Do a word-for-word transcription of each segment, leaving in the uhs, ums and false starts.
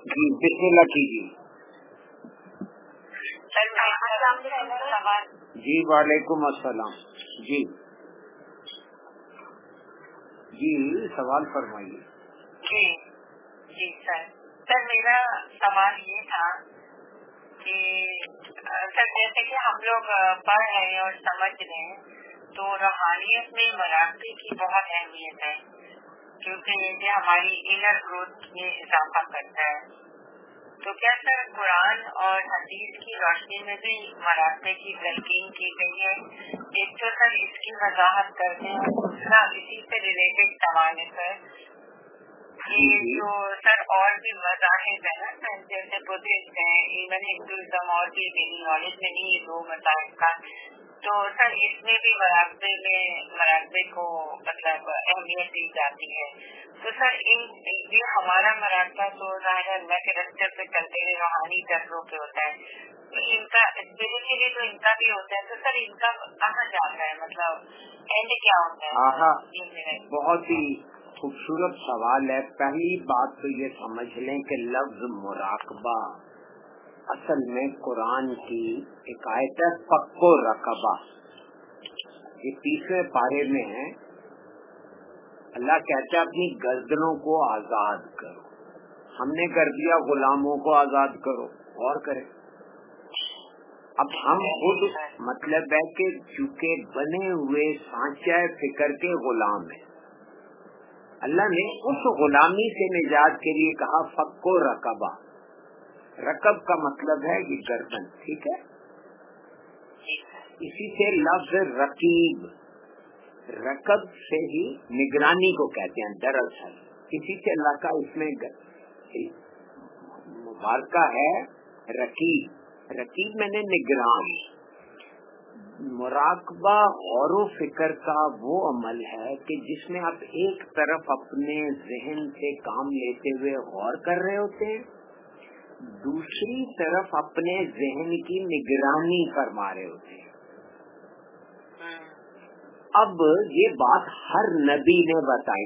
جی بسم اللہ کیجیے. جی وعلیکم السلام. جی جی سوال فرمائیے. جی جی سر سر میرا سوال یہ تھا کہ سر جیسے کہ ہم لوگ پڑھ رہے ہیں اور سمجھ رہے ہیں تو روحانیت میں مراقبے کی بہت اہمیت ہے کیونکہ یہ ہماری انر گروتھ میں اضافہ کرتا ہے. تو کیا سر قرآن اور حدیث کی روشنی میں بھی مراقبے کی تلقین کی گئی ہے؟ ایک تو سر اس کی وضاحت کرتے ہیں, دوسرا اسی سے ریلیٹڈ سوال ہے سر یہ جو سر اور بھی مذاہب ہیں نا سر جیسے بدھسٹ ہیں, ایون ہندوازم اور بھی میری نالج میں نہیں ہے دو مذاہب کا, تو سر اس میں بھی مراقبے میں مراقبے کو مطلب اہمیت دی جاتی ہے. تو سر ان یہ ہمارا مراقبہ تو ظاہر ہے اللہ کے راستے پہ چلتے ہوئے روحانی درجوں پہ ہوتا ہے, تو ان کا اسپرچولی تو ان کا بھی ہوتا ہے, تو سر ان کا کہاں جاتا ہے, مطلب اینڈ کیا ہوتا ہے؟ بہت ہی خوبصورت سوال ہے. پہلی بات تو یہ سمجھ لیں کہ لفظ مراقبہ اصل میں قرآن کی ایک آیت ہے فکو رقبہ, یہ تیسرے پارے میں ہے. اللہ کہتا ہے اپنی گردنوں کو آزاد کرو, ہم نے کر دیا غلاموں کو آزاد کرو, اور کرے. اب ہم خود مطلب ہے کہ چونکہ بنے ہوئے سانچہ فکر کے غلام ہیں, اللہ نے اس غلامی سے نجات کے لیے کہا فکو رقبہ. رقب کا مطلب ہے یہ گردن, ٹھیک ہے. اسی سے لفظ رقیب, رقب سے ہی نگرانی کو کہتے ہیں دراصل, اسی سے اللہ کا اس میں مبارکہ ہے رقیب. رقیب میں نے نگران. مراقبہ غور و فکر کا وہ عمل ہے کہ جس میں آپ ایک طرف اپنے ذہن سے کام لیتے ہوئے غور کر رہے ہوتے ہیں, دوسری طرف اپنے ذہن کی نگرانی فرما رہے ہوتے ہیں. اب یہ بات ہر نبی نے بتائی,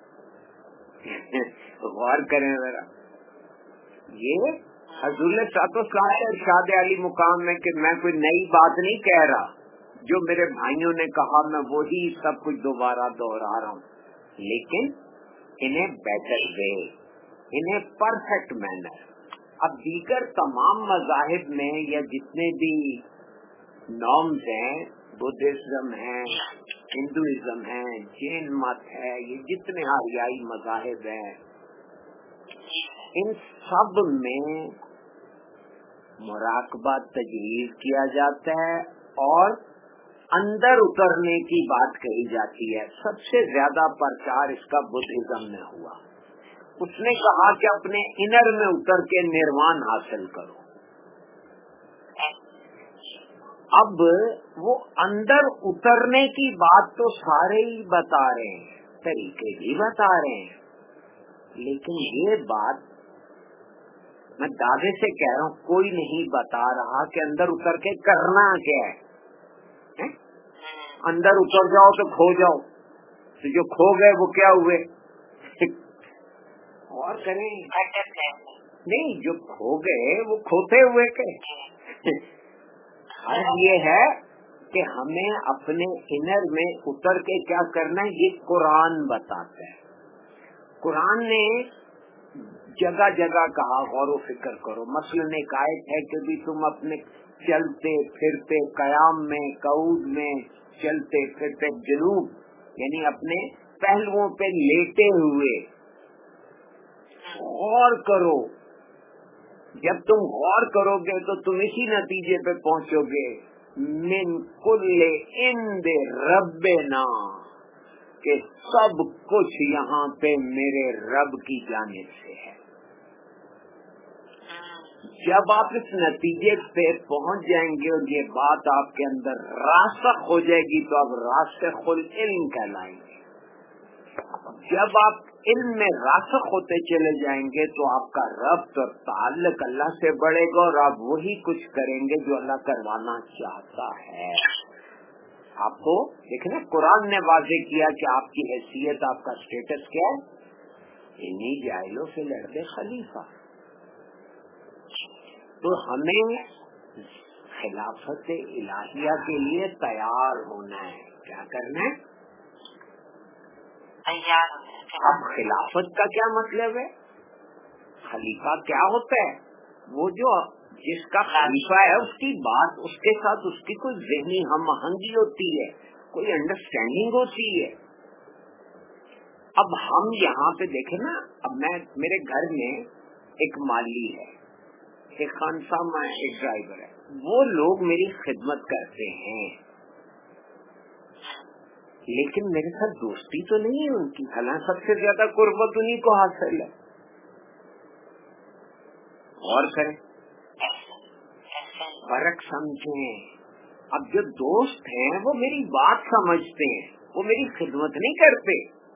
غور کریں ذرا. یہ حضور صاحب کا ارشاد علی مقام ہے کہ میں کوئی نئی بات نہیں کہہ رہا, جو میرے بھائیوں نے کہا میں وہی سب کچھ دوبارہ دوہرا رہا ہوں, لیکن انہیں بیٹر وے, انہیں پرفیکٹ مینر. اب دیگر تمام مذاہب میں یا جتنے بھی نارمز ہیں, بدھزم ہے, ہندوازم ہے, جین مت ہے, یہ جتنے آریائی مذاہب ہیں, ان سب میں مراقبہ تجویز کیا جاتا ہے اور اندر اترنے کی بات کہی جاتی ہے. سب سے زیادہ پرچار اس کا بدھزم میں ہوا. اس نے کہا کہ اپنے انر میں اتر کے نروان حاصل کرو. اب وہ اندر اترنے کی بات تو سارے ہی بتا رہے ہیں, طریقے بھی بتا رہے ہیں, لیکن یہ بات میں دعوے سے کہہ رہا ہوں کوئی نہیں بتا رہا کہ اندر اتر کے کرنا کیا ہے. اندر اتر جاؤ تو کھو جاؤ, تو جو کھو گئے وہ کیا ہوئے, اور کریں نہیں, جو کھو گئے وہ کھوتے ہوئے کہ یہ ہے کہ ہمیں اپنے انر میں اتر کے کیا کرنا ہے, یہ قرآن بتاتا ہے. قرآن نے جگہ جگہ کہا غور و فکر کرو. مثلاً ایک آیت ہے کہ بھی تم اپنے چلتے پھرتے قیام میں, قعود میں, چلتے پھرتے جنوب یعنی اپنے پہلوؤں پہ لیٹے ہوئے غور کرو. جب تم غور کرو گے تو تم اسی نتیجے پہ پہنچو گے من کل عند ربنا, کہ سب کچھ یہاں پہ میرے رب کی جانب سے ہے. جب آپ اس نتیجے پہ پہنچ جائیں گے اور یہ بات آپ کے اندر راسخ ہو جائے گی تو آپ راسخ العلم کہلائیں گے. جب آپ علم میں راسخ ہوتے چلے جائیں گے تو آپ کا ربط اور تعلق اللہ سے بڑھے گا اور آپ وہی کچھ کریں گے جو اللہ کروانا چاہتا ہے. آپ کو دیکھنا قرآن نے واضح کیا کہ آپ کی حیثیت, آپ کا اسٹیٹس کیا ہے. انہی جاہلوں سے لڑتے خلیفہ, تو ہمیں خلافت الہیہ کے لیے تیار ہونا ہے. کیا کرنا ہے؟ تیار. اب خلافت کا کیا مطلب ہے؟ خلیفہ کیا ہوتا ہے؟ وہ جو جس کا خلیفہ ہے اس کی بات، اس کے ساتھ اس کی کوئی ذہنی ہم آہنگی ہوتی ہے، کوئی انڈرسٹینڈنگ ہوتی ہے. اب ہم یہاں پہ دیکھیں نا، اب میں میرے گھر میں ایک مالی ہے، ایک خانسامہ ہے، ایک ڈرائیور ہے. وہ لوگ میری خدمت کرتے ہیں لیکن میرے ساتھ دوستی تو نہیں ہے ان کی. حالانکہ سب سے زیادہ قربت انہیں کو حاصل ہے. غور کریں، فرق سمجھیں. اب جو دوست ہیں وہ میری بات سمجھتے ہیں، وہ میری خدمت نہیں کرتے.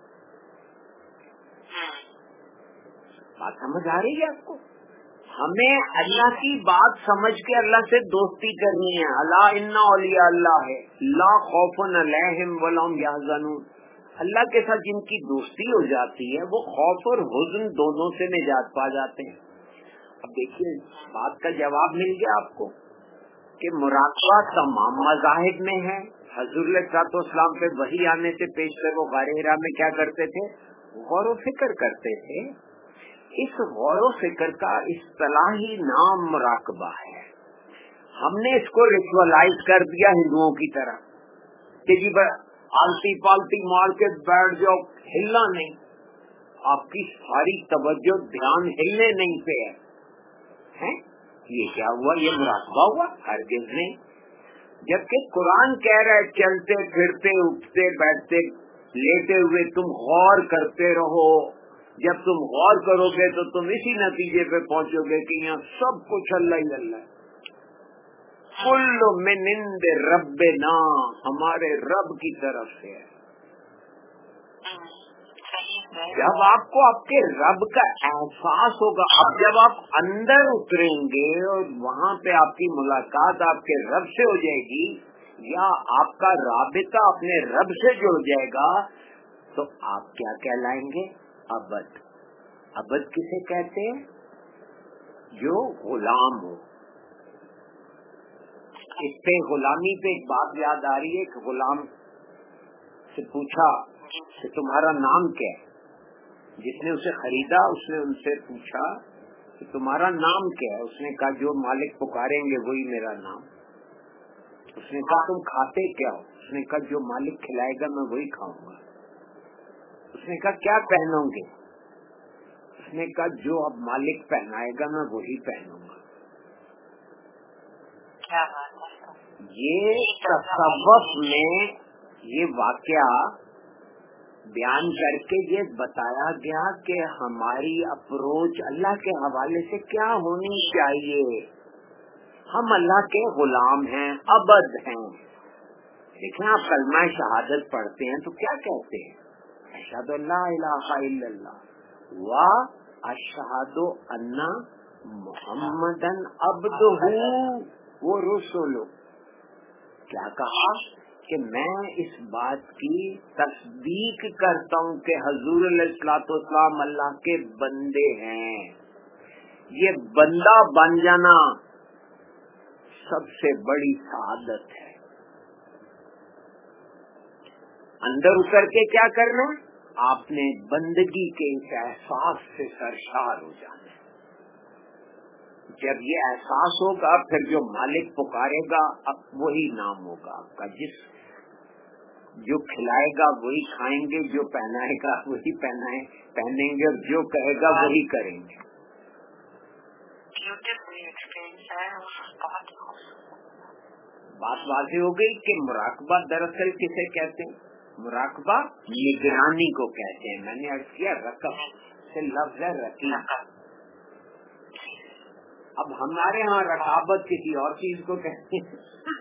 بات سمجھ آ رہی ہے آپ کو؟ ہمیں اللہ کی بات سمجھ کے اللہ سے دوستی کرنی ہے. اللہ ان اولیاء اللہ ہے لا خوف علیہم ولا هم یحزنون. اللہ کے ساتھ جن کی دوستی ہو جاتی ہے وہ خوف اور حزن دونوں سے نجات پا جاتے ہیں. اب دیکھیے بات کا جواب مل گیا آپ کو کہ مراقبہ تمام مذاہب میں ہے. حضور علیہ الصلوۃ والسلام پہ وحی آنے سے پیش کر وہ غار حرا میں کیا کرتے تھے؟ غور و فکر کرتے تھے. اس غور و فکر کا اصطلاحی نام مراقبہ ہے. ہم نے اس کو ریچولائز کر دیا ہندوؤں کی طرح کہ جی آلتی پالتی مار کے بیٹھ جاؤ، ہلنا نہیں. آپ کی ساری توجہ دھیان ہلنے نہیں پہ ہے. یہ کیا ہوا؟ یہ مراقبہ ہوا؟ ہرگز نہیں. جبکہ قرآن کہہ رہا ہے چلتے پھرتے اٹھتے بیٹھتے لیٹے ہوئے تم غور کرتے رہو. جب تم غور کرو گے تو تم اسی نتیجے پہ پہنچو گے کہ یہاں سب کچھ اللہ ہی اللہ ہے. کل من عند ربنا، ہمارے رب کی طرف سے ہے. جب آپ کو آپ کے رب کا احساس ہوگا، اب جب آپ اندر اتریں گے اور وہاں پہ آپ کی ملاقات آپ کے رب سے ہو جائے گی یا آپ کا رابطہ اپنے رب سے جڑ جائے گا تو آپ کیا کہلائیں گے؟ عبد. عبد کسے کہتے ہیں؟ جو غلام ہو. اس پہ غلامی پہ ایک بات یاد آ رہی ہے کہ غلام سے پوچھا کہ تمہارا نام کیا ہے. جس نے اسے خریدا اس نے ان سے پوچھا کہ تمہارا نام کیا ہے. اس نے کہا جو مالک پکاریں گے وہی میرا نام. اس نے کہا تم کھاتے کیا ہو؟ اس نے کہا جو مالک کھلائے گا میں وہی کھاؤں گا. اس نے کہا کیا پہنو گے؟ اس نے کہا جو اب مالک پہنائے گا میں وہی پہنوں گا. یہ تصوف میں یہ واقعہ بیان کر کے یہ بتایا گیا کہ ہماری اپروچ اللہ کے حوالے سے کیا ہونی چاہیے. ہم اللہ کے غلام ہیں، عبد ہیں. دیکھیں آپ کلمہ شہادت پڑھتے ہیں تو کیا کہتے ہیں؟ اشہد اللہ الہ الا اللہ و اشہد ان محمدن عبدہ و رسولہ. کیا کہا کہ میں اس بات کی تصدیق کرتا ہوں کہ حضور علیہ الصلوۃ والسلام اللہ کے بندے ہیں. یہ بندہ بن جانا سب سے بڑی سعادت ہے. اندر اتر کے کیا کرنا؟ آپ نے بندگی کے اس احساس سے سرشار ہو جانا. جب یہ احساس ہوگا پھر جو مالک پکارے گا اب وہی نام ہوگا آپ کا. جس جو کھلائے گا وہی کھائیں گے، جو پہنائے گا وہی پہنائیں پہنیں گے اور جو کہے گا وہی کریں گے. بات واضح ہو گئی کہ مراقبہ دراصل کسے کہتے ہیں؟ مراقبہ نگرانی کو کہتے ہیں. میں نے عرض کیا رقب سے لفظ ہے رقیب. اب ہمارے ہاں رقابت کسی اور چیز کو کہتے ہیں.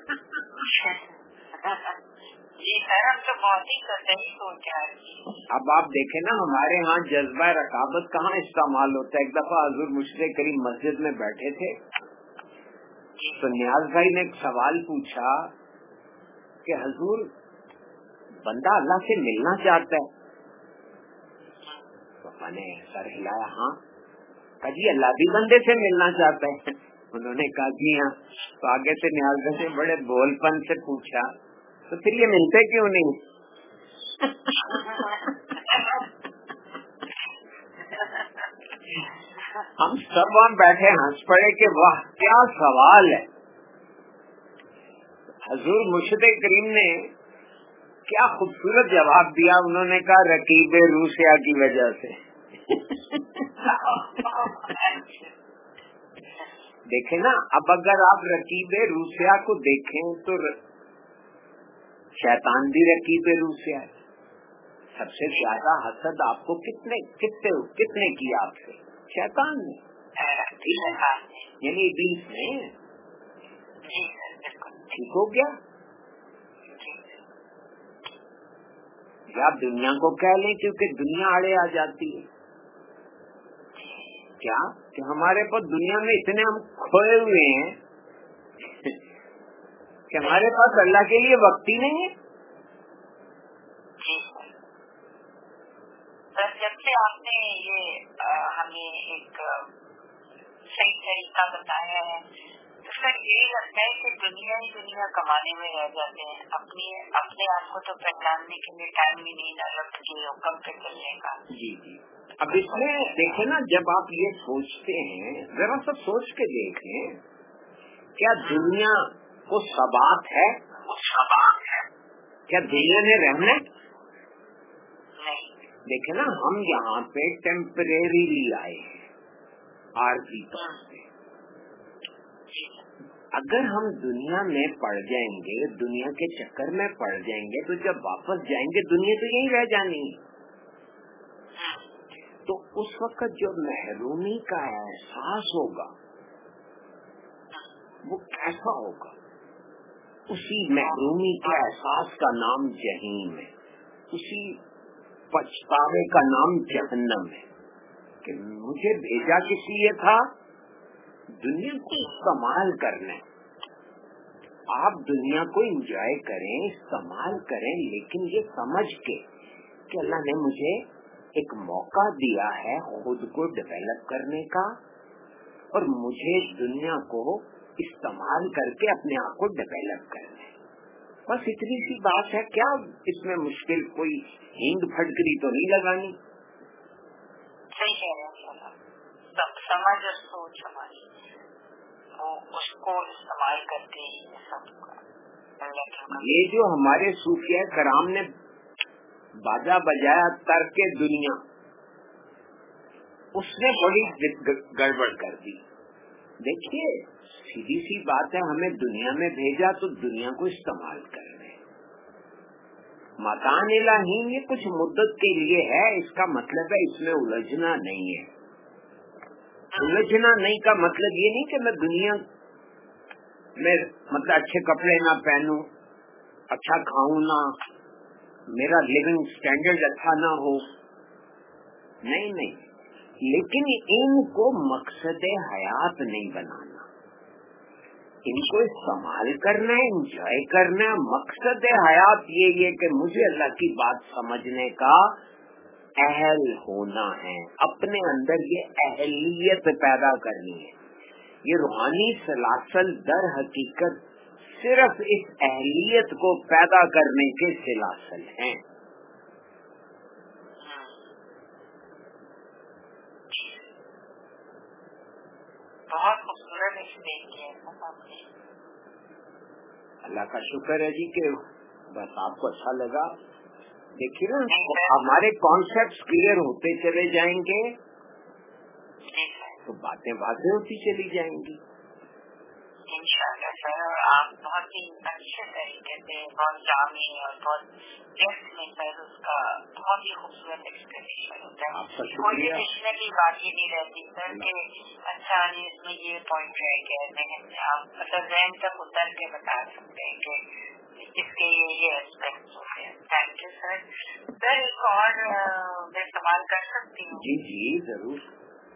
اب آپ دیکھیں نا ہمارے ہاں جذبہ رقابت کہاں استعمال ہوتا ہے. ایک دفعہ حضور مشرف کریم مسجد میں بیٹھے تھے تو نیاز بھائی نے ایک سوال پوچھا کہ حضور بندہ اللہ سے ملنا چاہتا ہے. تو میں نے سر ہلایا ہاں. جی اللہ بھی بندے سے ملنا چاہتا ہے. انہوں نے کہا جی ہاں. تو آگے سے نیازا سے بڑے بولپن سے پوچھا تو پھر یہ ملتے کیوں نہیں؟ ہم سب وہاں بیٹھے ہنس پڑے کہ واہ کیا سوال ہے. حضور مرشد کریم نے کیا خوبصورت جواب دیا. انہوں نے کہا رقیب روسیا کی وجہ سے. دیکھیں نا, اب اگر آپ رقیب روسیا کو دیکھیں تو شیطان بھی رقیب روسیا ہے. سب سے زیادہ حسد آپ کو کتنے کتنے کتنے کیا آپ سے؟ شیطان نے, یعنی ابلیس نے. ٹھیک ہو گیا. یا آپ دنیا کو کہہ لیں کیونکہ دنیا آڑے آ جاتی ہے. کیا کہ ہمارے پاس دنیا میں اتنے ہم کھوئے ہوئے ہیں کہ ہمارے پاس اللہ کے لیے وقت ہی نہیں ہے. سر جب سے آپ نے یہ ہمیں ایک صحیح طریقہ بتایا ہے تو سر یہی لگتا ہے کہ دنیا ہی دنیا کمانے میں رہ جاتے ہیں. اپنی اپنے آپ کو تو پہچاننے کے لیے ٹائم ہی نہیں نہ رکھ کے حکم پہ چلنے کا. جی جی. اب اس میں دیکھیں نا, جب آپ یہ سوچتے ہیں ذرا سا سوچ کے دیکھیں, کیا دنیا کو ثبات ہے؟ کیا دنیا نے رہنا؟ دیکھیں نا, ہم یہاں پہ ٹیمپریریلی آئے ہیں عارضی طور پہ. اگر ہم دنیا میں پڑ جائیں گے, دنیا کے چکر میں پڑ جائیں گے, تو جب واپس جائیں گے دنیا تو یہیں رہ جانی ہے. تو اس وقت جو محرومی کا احساس ہوگا وہ کیسا ہوگا؟ اسی محرومی کے احساس کا نام جہنم ہے, اسی پچھتاوے کا نام جہنم ہے کہ مجھے بھیجا کس لیے تھا؟ دنیا کو استعمال کرنے. آپ دنیا کو انجوائے کریں, استعمال کریں, لیکن یہ سمجھ کے کہ اللہ نے مجھے ایک موقع دیا ہے خود کو ڈیولپ کرنے کا, اور مجھے دنیا کو استعمال کر کے اپنے آپ کو ڈیولپ کرنا ہے. بس اتنی سی بات ہے. کیا اس میں مشکل کوئی ہینگ پھٹکری تو نہیں لگانی. صحیح کہہ رہے ہیں. سب سمجھ اور سوچ ہماری اس کو استعمال کرتے ہی سب. یہ جو ہمارے صوفیہ کرام نے باجا بجایا ترک دنیا, اس نے بڑی گڑبڑ کر دی. دیکھیے سیدھی سی بات ہے, ہمیں دنیا میں بھیجا تو دنیا کو استعمال کر رہے. مکان الہی یہ کچھ مدت کے لیے ہے, اس کا مطلب ہے اس میں الجھنا نہیں ہے. الجھنا نہیں کا مطلب یہ نہیں کہ میں دنیا میں مطلب اچھے کپڑے نہ پہنوں, اچھا کھاؤں نہ, میرا لیونگ سٹینڈرڈ اچھا نہ ہو. نہیں نہیں, لیکن ان کو مقصد حیات نہیں بنانا. ان کو استعمال کرنا ہے, انجوائے کرنا ہے. مقصد حیات یہ ہے کہ مجھے اللہ کی بات سمجھنے کا اہل ہونا ہے, اپنے اندر یہ اہلیت پیدا کرنی ہے. یہ روحانی سلاسل در حقیقت صرف اس اہلیت کو پیدا کرنے کے سلاسل ہیں. بہت خوبصورت ایکسپلین کیا. اللہ کا شکر ہے جی کہ بس آپ کو اچھا لگا. دیکھیے نا, ہمارے کانسیپٹس کلیئر ہوتے چلے جائیں گے تو باتیں واضح ہوتی چلی جائیں گی. انشاءاللہ سر, اور آپ بہت ہی اچھے طریقے سے, بہت جامع اور بہت ڈیپتھ میں سر اس کا بہت ہی خوبصورت ایکسپلینیشن ہوتا ہے. کوئی ڈکشنری کی بات ہی نہیں رہتی سر کہ اچھا نہیں اس میں یہ پوائنٹ رہ گیا ذہن میں, آپ مطلب ذہن تک اتر کے بتا سکتے ہیں کہ اس کے یہ ایسپیکٹس ہوتے ہیں. Thank you sir. سر ایک اور میں سوال کر سکتی ہوں؟ جی جی ضرور.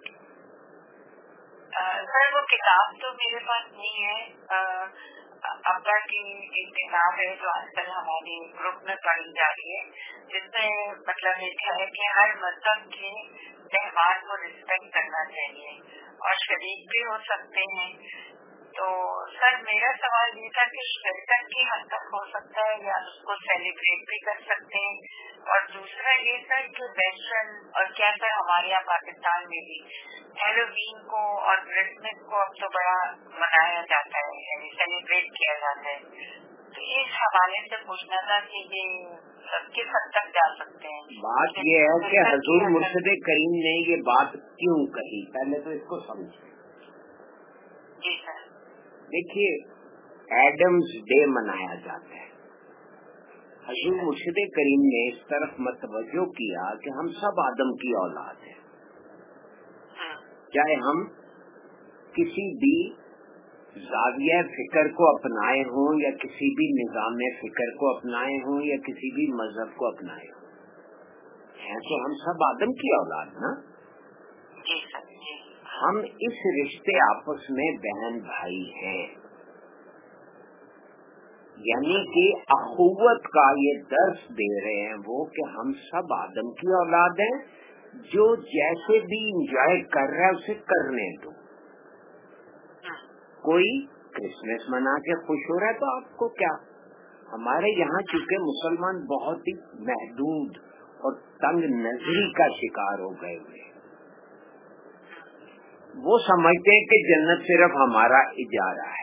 سر وہ کتاب تو میرے پاس نہیں ہے, ابا کی ایک کتاب ہے جو آج کل ہمارے گروپ میں پڑھی جا رہی ہے, جس میں مطلب لکھا ہے کہ ہر مذہب کے تہوار کو رسپیکٹ کرنا چاہیے, اور शरीक भी हो सकते हैं। तो सर मेरा सवाल ये था कि शिरकत की हद तक हो सकता है या उसको सेलिब्रेट भी कर सकते हैं, और दूसरा ये सर कि वेस्टर्न और क्या सर हमारे यहाँ पाकिस्तान में भी हैलोवीन को और क्रिसमस को अब तो बड़ा मनाया जाता है, यानी सेलिब्रेट किया जाता है, तो इस हवाले से पूछना था कि ये किस हद तक जा सकते हैं। बात ये है कि हजूर मुर्शिद करीम ने ये बात क्यों कही, पहले तो इसको समझें। जी सर। देखिए, एडम्स डे मनाया जाता है। हजूर मुर्शिद करीम ने इस तरफ मतवज्जो किया कि हम सब आदम की औलाद हैं, चाहे हम किसी भी जाविया फिक्र को अपनाए हों या किसी भी निजाम फिक्र को अपनाए हों या किसी भी मजहब को अपनाए हों, हैं तो हम सब आदम की औलाद ना। जी सर, जी। हम इस रिश्ते आपस में बहन भाई हैं, यानी कि अखुवत का ये दर्स दे रहे हैं वो कि हम सब आदम की औलाद हैं। जो जैसे भी इंजॉय कर रहा है उसे करने दो। कोई क्रिसमस मना के खुश हो रहा है तो आपको क्या। हमारे यहाँ चूंकि मुसलमान बहुत ही महदूद और तंग नजरी का शिकार हो गए हुए, वो समझते हैं कि जन्नत सिर्फ हमारा इजारा है।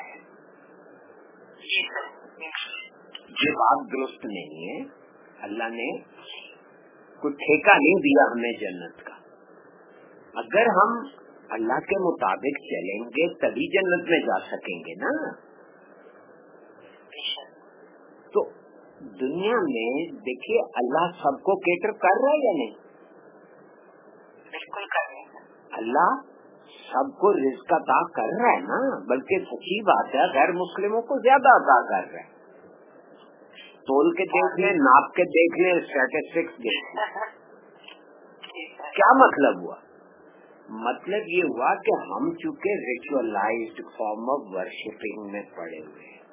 ये बात दुरुस्त नहीं है। अल्लाह ने कोई ठेका नहीं दिया हमें जन्नत का। अगर हम अल्लाह के मुताबिक चलेंगे तभी जन्नत में जा सकेंगे ना। तो दुनिया में देखिए, अल्लाह सबको केटर कर रहा है या नहीं? बिल्कुल कर रहे हैं। अल्लाह सबको रिज़्क अता कर रहा है ना, बल्कि सच्ची बात है गैर मुस्लिमों को ज्यादा अता कर रहा है। तोल के देख ले, नाप के देख ले, स्टैटिस्टिक्स देख ले। क्या मतलब हुआ? मतलब ये हुआ कि हम चूंकि रिचुअलाइज्ड फॉर्म ऑफ वर्शिपिंग में पड़े हुए हैं,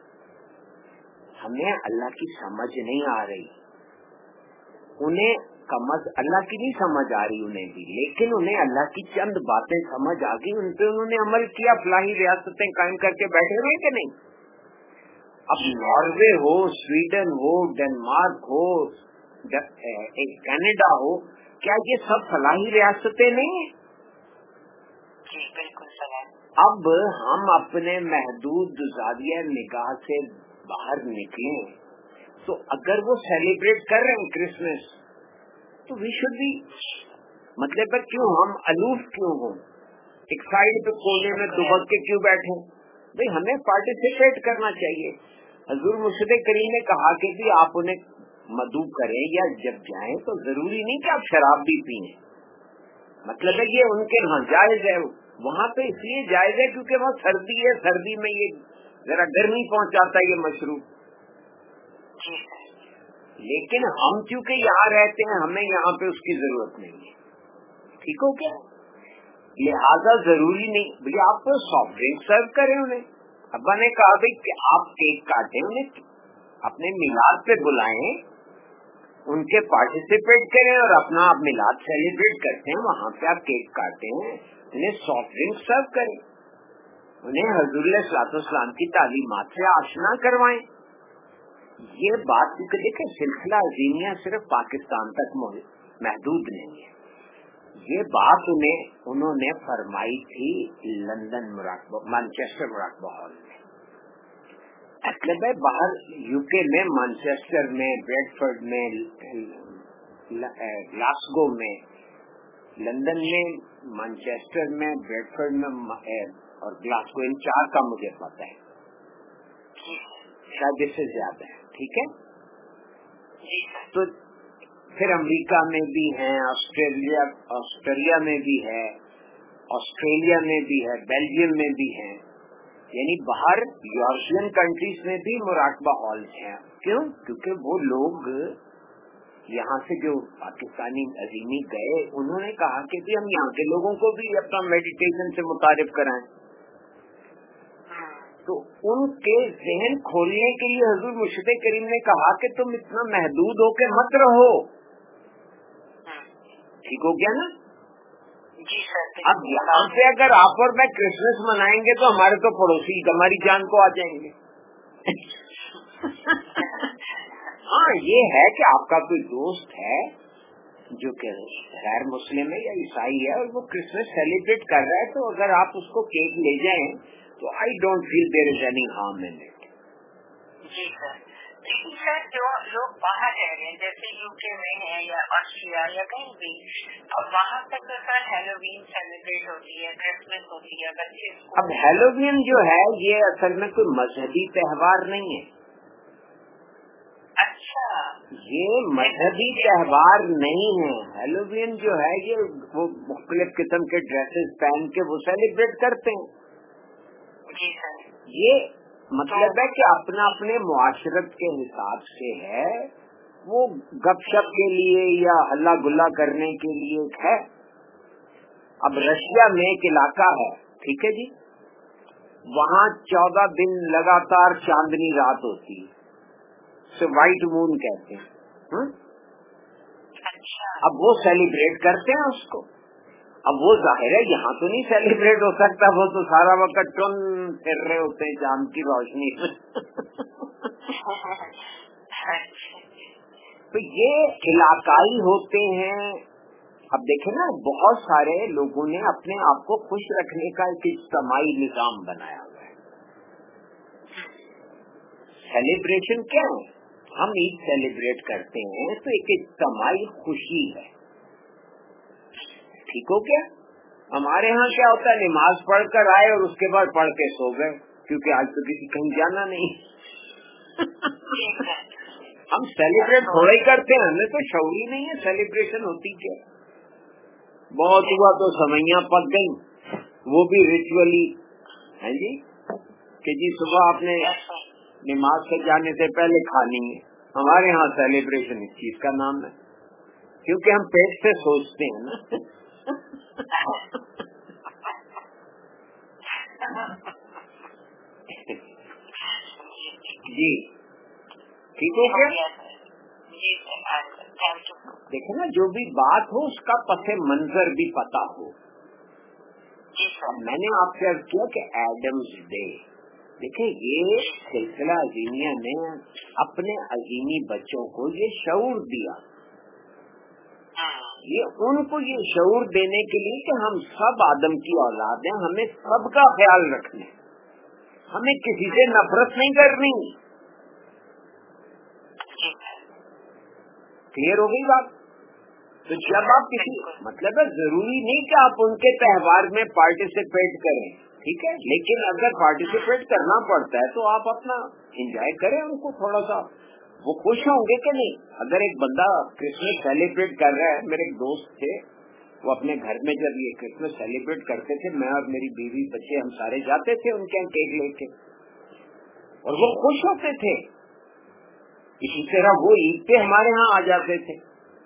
हमें अल्लाह की समझ नहीं आ रही। उन्हें कमज अल्लाह की नहीं समझ आ रही उन्हें भी, लेकिन उन्हें अल्लाह की चंद बातें समझ आ गई, उन पे उन्होंने अमल किया, फलाही रियासतें कायम करके बैठे हुए कि नहीं। अब नॉर्वे हो, स्वीडन हो, डेनमार्क हो, कनाडा हो, क्या ये सब फलाही रियासतें नहीं है? जी बिल्कुल सलाम। अब हम अपने महदूद जाविया निगाह से बाहर निकले तो अगर वो सेलिब्रेट कर रहे हैं क्रिसमस तो वी शुड बी, मतलब पर क्यों हम अलूफ क्यों हो, एक साइड पे कोने में दुबक के क्यों बैठे? भाई हमें पार्टिसिपेट करना चाहिए। हजूर मुर्शिद करीम ने कहा कि भी आप उन्हें मदू करें या जब जाएं तो जरूरी नहीं कि आप शराब भी पिए, मतलब है ये उनके यहाँ जायज है। वहाँ पे इसलिए जायज है क्योंकि वहाँ सर्दी है, सर्दी में ये जरा गर्मी पहुँचाता है ये मशरूब। लेकिन हम चूंकि यहाँ रहते हैं, हमें यहाँ पे उसकी जरूरत नहीं है, ठीक हो क्या? लिहाजा जरूरी नहीं भैया आप तो सॉफ्ट ड्रिंक सर्व करें उन्हें। अब्बा ने कहा भाई कि आप केक काटें, उन्हें अपने मिलाद पे बुलाएं, उनके पार्टिसिपेट करें और अपना आप मिलाद सेलिब्रेट करते हैं, वहाँ पे आप केक काटें, उन्हें सॉफ्ट ड्रिंक सर्व करें, उन्हें हजूर सल्लल्लाहु की तालीमात से आशना करवाएं। ये बात क्योंकि देखिए सिलसिला अजीमिया सिर्फ पाकिस्तान तक महदूद नहीं है। ये बात उन्हें उन्होंने फरमाई थी लंदन मुराकबा, मैनचेस्टर मुराकबा हॉल में। मतलब है बाहर यूके में, मैनचेस्टर में, ब्रेडफोर्ड में, ग्लासगो में, लंदन में, मैनचेस्टर में, ब्रेडफोर्ड में और ग्लासगो, इन चार का मुझे पता है, शायद इससे ज्यादा है। ठीक है, तो फिर अमेरिका में भी है, ऑस्ट्रेलिया ऑस्ट्रेलिया में भी है, ऑस्ट्रेलिया में भी है, बेल्जियम में भी है, यानी बाहर यूरोपियन कंट्रीज में भी मुराकबा हॉल्स हैं। क्यों? क्योंकि वो लोग यहाँ से जो पाकिस्तानी अजीमी गए, उन्होंने कहा कि भी हम यहाँ के लोगों को भी अपना मेडिटेशन से मुतारिफ कराएं। तो उनके जहन खोलने के लिए हजूर मुर्शिद करीम ने कहा कि तुम इतना महदूद होके मत रहो। ठीक हो गया ना? जी सर। अब यहाँ पे अगर आप और मैं क्रिसमस मनाएंगे तो हमारे तो पड़ोसी हमारी जान को आ जाएंगे। हाँ, ये है कि आपका कोई दोस्त है जो कि गैर मुस्लिम है या ईसाई है और वो क्रिसमस सेलिब्रेट कर रहा है, तो अगर आप उसको केक ले जाएं तो I don't feel there is any harm in it. जी सर। लेकिन सर जो लोग बाहर रह रहे हैं जैसे यूके में है या ऑस्ट्रिया या कहीं भी, और वहाँ पर तो सर हैलोवीन सेलिब्रेट होती है, क्रिसमस होती है, बच्चे। अब हैलोवीन जो है ये असल में कोई मजहबी त्योहार नहीं है। अच्छा, ये मजहबी त्योहार नहीं है। हैलोवीन जो है ये वो मुख्तलिफ किस्म के ड्रेसेस पहन के वो सेलिब्रेट करते हैं। जी सर। ये मतलब है कि अपना अपने मुआशरत के हिसाब से है, वो गपशप के लिए या हल्ला गुल्ला करने के लिए है। अब रशिया में एक इलाका है, ठीक है जी, वहाँ चौदह दिन लगातार चांदनी रात होती है, से व्हाइट मून कहते हैं। हुँ? अच्छा। अब वो सेलिब्रेट करते हैं उसको। अब वो जाहिर है यहाँ तो नहीं सेलिब्रेट हो सकता, वो तो सारा वक्त टुन फिर रहे होते हैं चांद की रोशनी में। तो ये इलाकाई होते हैं। अब देखें ना, बहुत सारे लोगों ने अपने आप को खुश रखने का एक इज्तिमाई निजाम बनाया हुआ है। सेलिब्रेशन क्या है? हम ईद सेलिब्रेट करते हैं तो एक इज्तिमाई खुशी है, ठीक हो क्या? हमारे यहाँ क्या होता है, नमाज पढ़ कर आए और उसके बाद पढ़ के सो गए, क्योंकि आज तो किसी कहीं जाना नहीं। हम सेलिब्रेट थोड़ा ही करते हैं, हमें तो शौर ही नहीं है सेलिब्रेशन होती क्या। बहुत हुआ तो समैया पक गई, वो भी रिचुअली है जी, कि जी सुबह आपने नमाज से जाने से पहले खानी है। हमारे यहाँ सेलिब्रेशन इस चीज का नाम है, क्योंकि हम पेट से सोचते हैं ना। जी ठीक हो गया। देखे ना, जो भी बात हो उसका पसे मंजर भी पता हो। अब मैंने आपसे अर्ज किया कि एडम्स डे, देखिए ये सिलसिला अजीमिया ने अपने अजीमी बच्चों को ये शऊर दिया, ये उनको ये शऊर देने के लिए कि हम सब आदम की औलाद हैं, हमें सबका ख्याल रखना, हमें किसी से नफरत नहीं करनी। क्लियर हो गई बात? तो जब आप किसी मतलब है, जरूरी नहीं कि आप उनके त्योहार में पार्टिसिपेट करें, ठीक है, लेकिन अगर पार्टिसिपेट करना पड़ता है तो आप अपना एंजॉय करें, उनको थोड़ा सा, वो खुश होंगे कि नहीं। अगर एक बंदा क्रिसमस सेलिब्रेट कर रहा है, मेरे एक दोस्त थे, वो अपने घर में जब ये क्रिसमस सेलिब्रेट करते थे, मैं और मेरी बीवी बच्चे हम सारे जाते थे उनके यहाँ केक लेके, और वो खुश होते थे। इसी तरह वो ईद पे हमारे यहाँ आ जाते थे।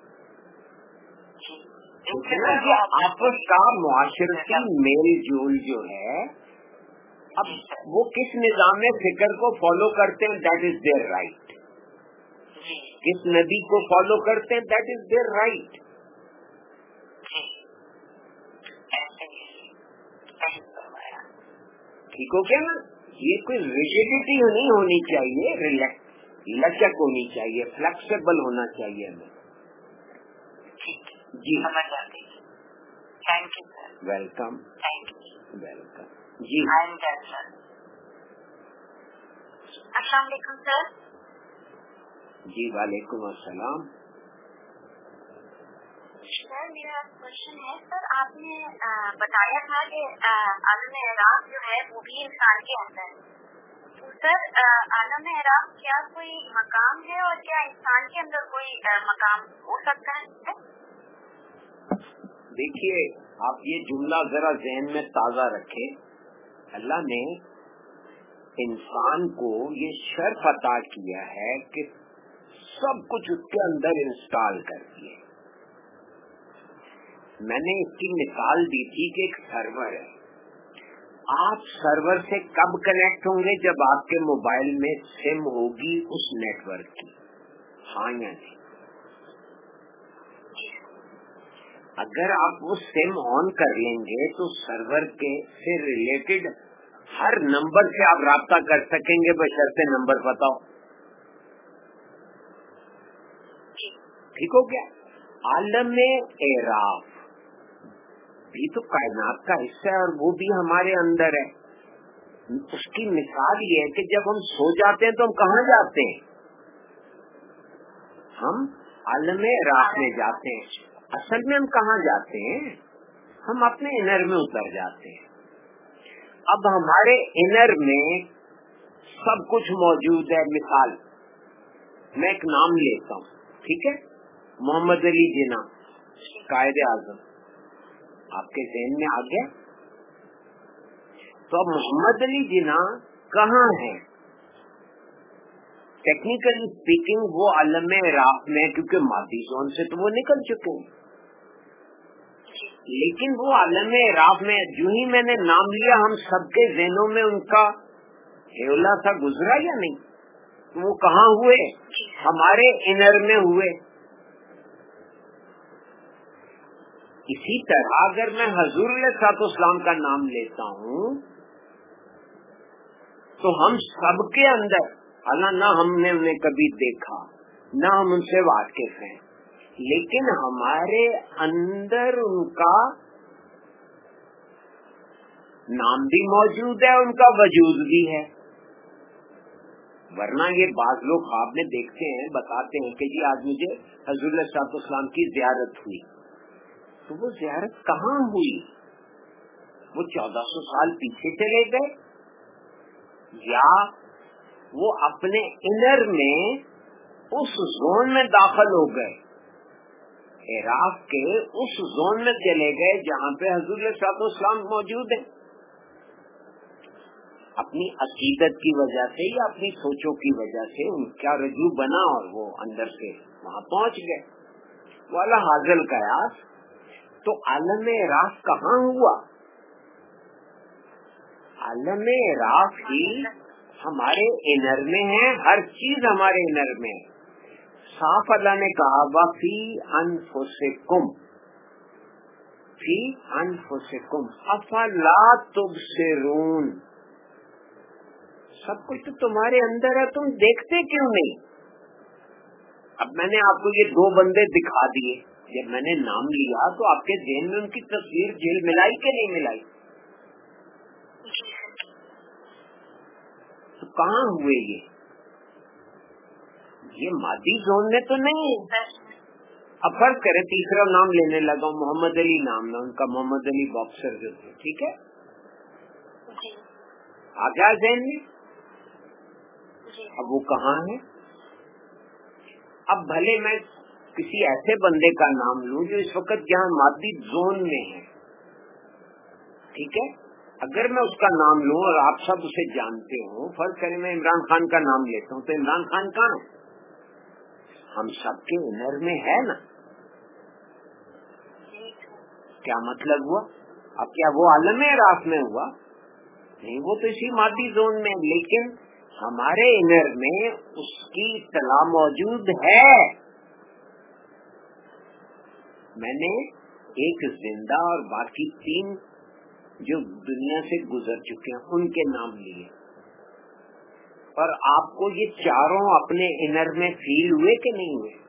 ये आपस का मुआशरती मेल जोल जो है, अब वो किस निजाम में फिक्र को फॉलो करते हैं, दैट इज देयर राइट। किस नबी को फॉलो करते हैं, दैट इज देयर राइट। ठीक हो क्या ना? ये कोई रिजिडिटी नहीं होनी चाहिए, रिलैक्स लचक होनी चाहिए, फ्लेक्सिबल होना चाहिए हमें। जी thank you sir. Welcome. Thank you. Welcome जी। अस्सलाम वालेकुम सर। जी वालेकुम अस्सलाम। सर मेरा क्वेश्चन है, सर आपने आ, बताया था कि आलम एराब जो है वो भी इंसान के अंदर है, तो सर आलम एराब क्या कोई मकाम है और क्या इंसान के अंदर कोई आ, मकाम हो सकता है? देखिए, आप ये जुमला जरा जहन में ताजा रखें। अल्लाह ने इंसान को ये शर्फ अता किया है कि सब कुछ उसके अंदर इंस्टॉल कर दिए। मैंने इसकी मिसाल दी थी कि एक सर्वर है, आप सर्वर से कब कनेक्ट होंगे? जब आपके मोबाइल में सिम होगी उस नेटवर्क की, हाँ या नहीं? اگر آپ وہ سم آن کر لیں گے تو سرور کے سے ریلیٹڈ ہر نمبر سے آپ رابطہ کر سکیں گے بشرطے نمبر پتا ہو. ٹھیک ہو گیا. عالم اعراف بھی تو کائنات کا حصہ ہے اور وہ بھی ہمارے اندر ہے. اس کی مثال یہ ہے کہ جب ہم سو جاتے ہیں تو ہم کہاں جاتے ہیں؟ ہم عالم اعراف میں جاتے ہیں. اصل میں ہم کہاں جاتے ہیں؟ ہم اپنے انر میں اتر جاتے ہیں. اب ہمارے انر میں سب کچھ موجود ہے. مثال میں ایک نام لیتا ہوں, ٹھیک ہے, محمد علی جناح قائد اعظم, آپ کے ذہن میں آ گیا. تو اب محمد علی جناح کہاں ہے؟ ٹیکنیکلی اسپیکنگ وہ عالم اعراف میں, کیونکہ مادی زون سے تو وہ نکل چکے ہیں, لیکن وہ عالم اعراف میں جو ہی میں نے نام لیا ہم سب کے ذہنوں میں ان کا ہیولا سا گزرا یا نہیں؟ وہ کہاں ہوئے؟ ہمارے انر میں ہوئے. اسی طرح اگر میں حضور علیہ الصلوۃ والسلام کا نام لیتا ہوں تو ہم سب کے اندر, اللہ نہ ہم نے انہیں کبھی دیکھا نہ ہم ان سے واقف ہیں, لیکن ہمارے اندر ان کا نام بھی موجود ہے, ان کا وجود بھی ہے. ورنہ یہ بعض لوگ خواب میں دیکھتے ہیں, بتاتے ہیں کہ جی آج مجھے حضور علیہ الصلوۃ والسلام کی زیارت ہوئی. تو وہ زیارت کہاں ہوئی؟ وہ چودہ سو سال پیچھے چلے گئے, یا وہ اپنے انر میں اس زون میں داخل ہو گئے, اعراف کے اس زون میں چلے گئے جہاں پہ حضور علیہ الصلوۃ والسلام موجود ہیں. اپنی عقیدت کی وجہ سے یا اپنی سوچوں کی وجہ سے ان کا رجوع بنا اور وہ اندر سے وہاں پہنچ گئے. والا حاضل قیاس. تو عالم اعراف کہاں ہوا؟ عالم اعراف ہی ہمارے انر میں ہے, ہر چیز ہمارے انر میں ہے. صاف اللہ نے کہا وفی انفسکم, فی انفسکم افلا تبصرون. سب کچھ تو تمہارے اندر ہے, تم دیکھتے کیوں نہیں؟ اب میں نے آپ کو یہ دو بندے دکھا دیے, جب میں نے نام لیا تو آپ کے ذہن میں ان کی تصویر جھیل ملائی کہ نہیں ملائی؟ تو کہاں ہوئے یہ؟ یہ مادی زون میں تو نہیں ہے. اب فرض کرے تیسرا نام لینے لگا, محمد علی نام ہے ان کا, محمد علی باکسر جو تھے, ٹھیک ہے, آ گیا ذہن میں. اب وہ کہاں ہے؟ اب بھلے میں کسی ایسے بندے کا نام لوں جو اس وقت جہاں مادی زون میں ہے, ٹھیک ہے, اگر میں اس کا نام لوں اور آپ سب اسے جانتے ہو, فرض کریں میں عمران خان کا نام لیتا ہوں, تو عمران خان کہاں ہے؟ ہم سب کے انر میں ہے نا. کیا مطلب ہوا؟ اب کیا وہ عالم اعراف میں ہوا؟ نہیں, وہ تو اسی مادی زون میں, لیکن ہمارے انر میں اس کی اطلاع موجود ہے. میں نے ایک زندہ اور باقی تین جو دنیا سے گزر چکے ہیں ان کے نام لیے, اور آپ کو یہ چاروں اپنے انر میں فیل ہوئے کہ نہیں ہوئے؟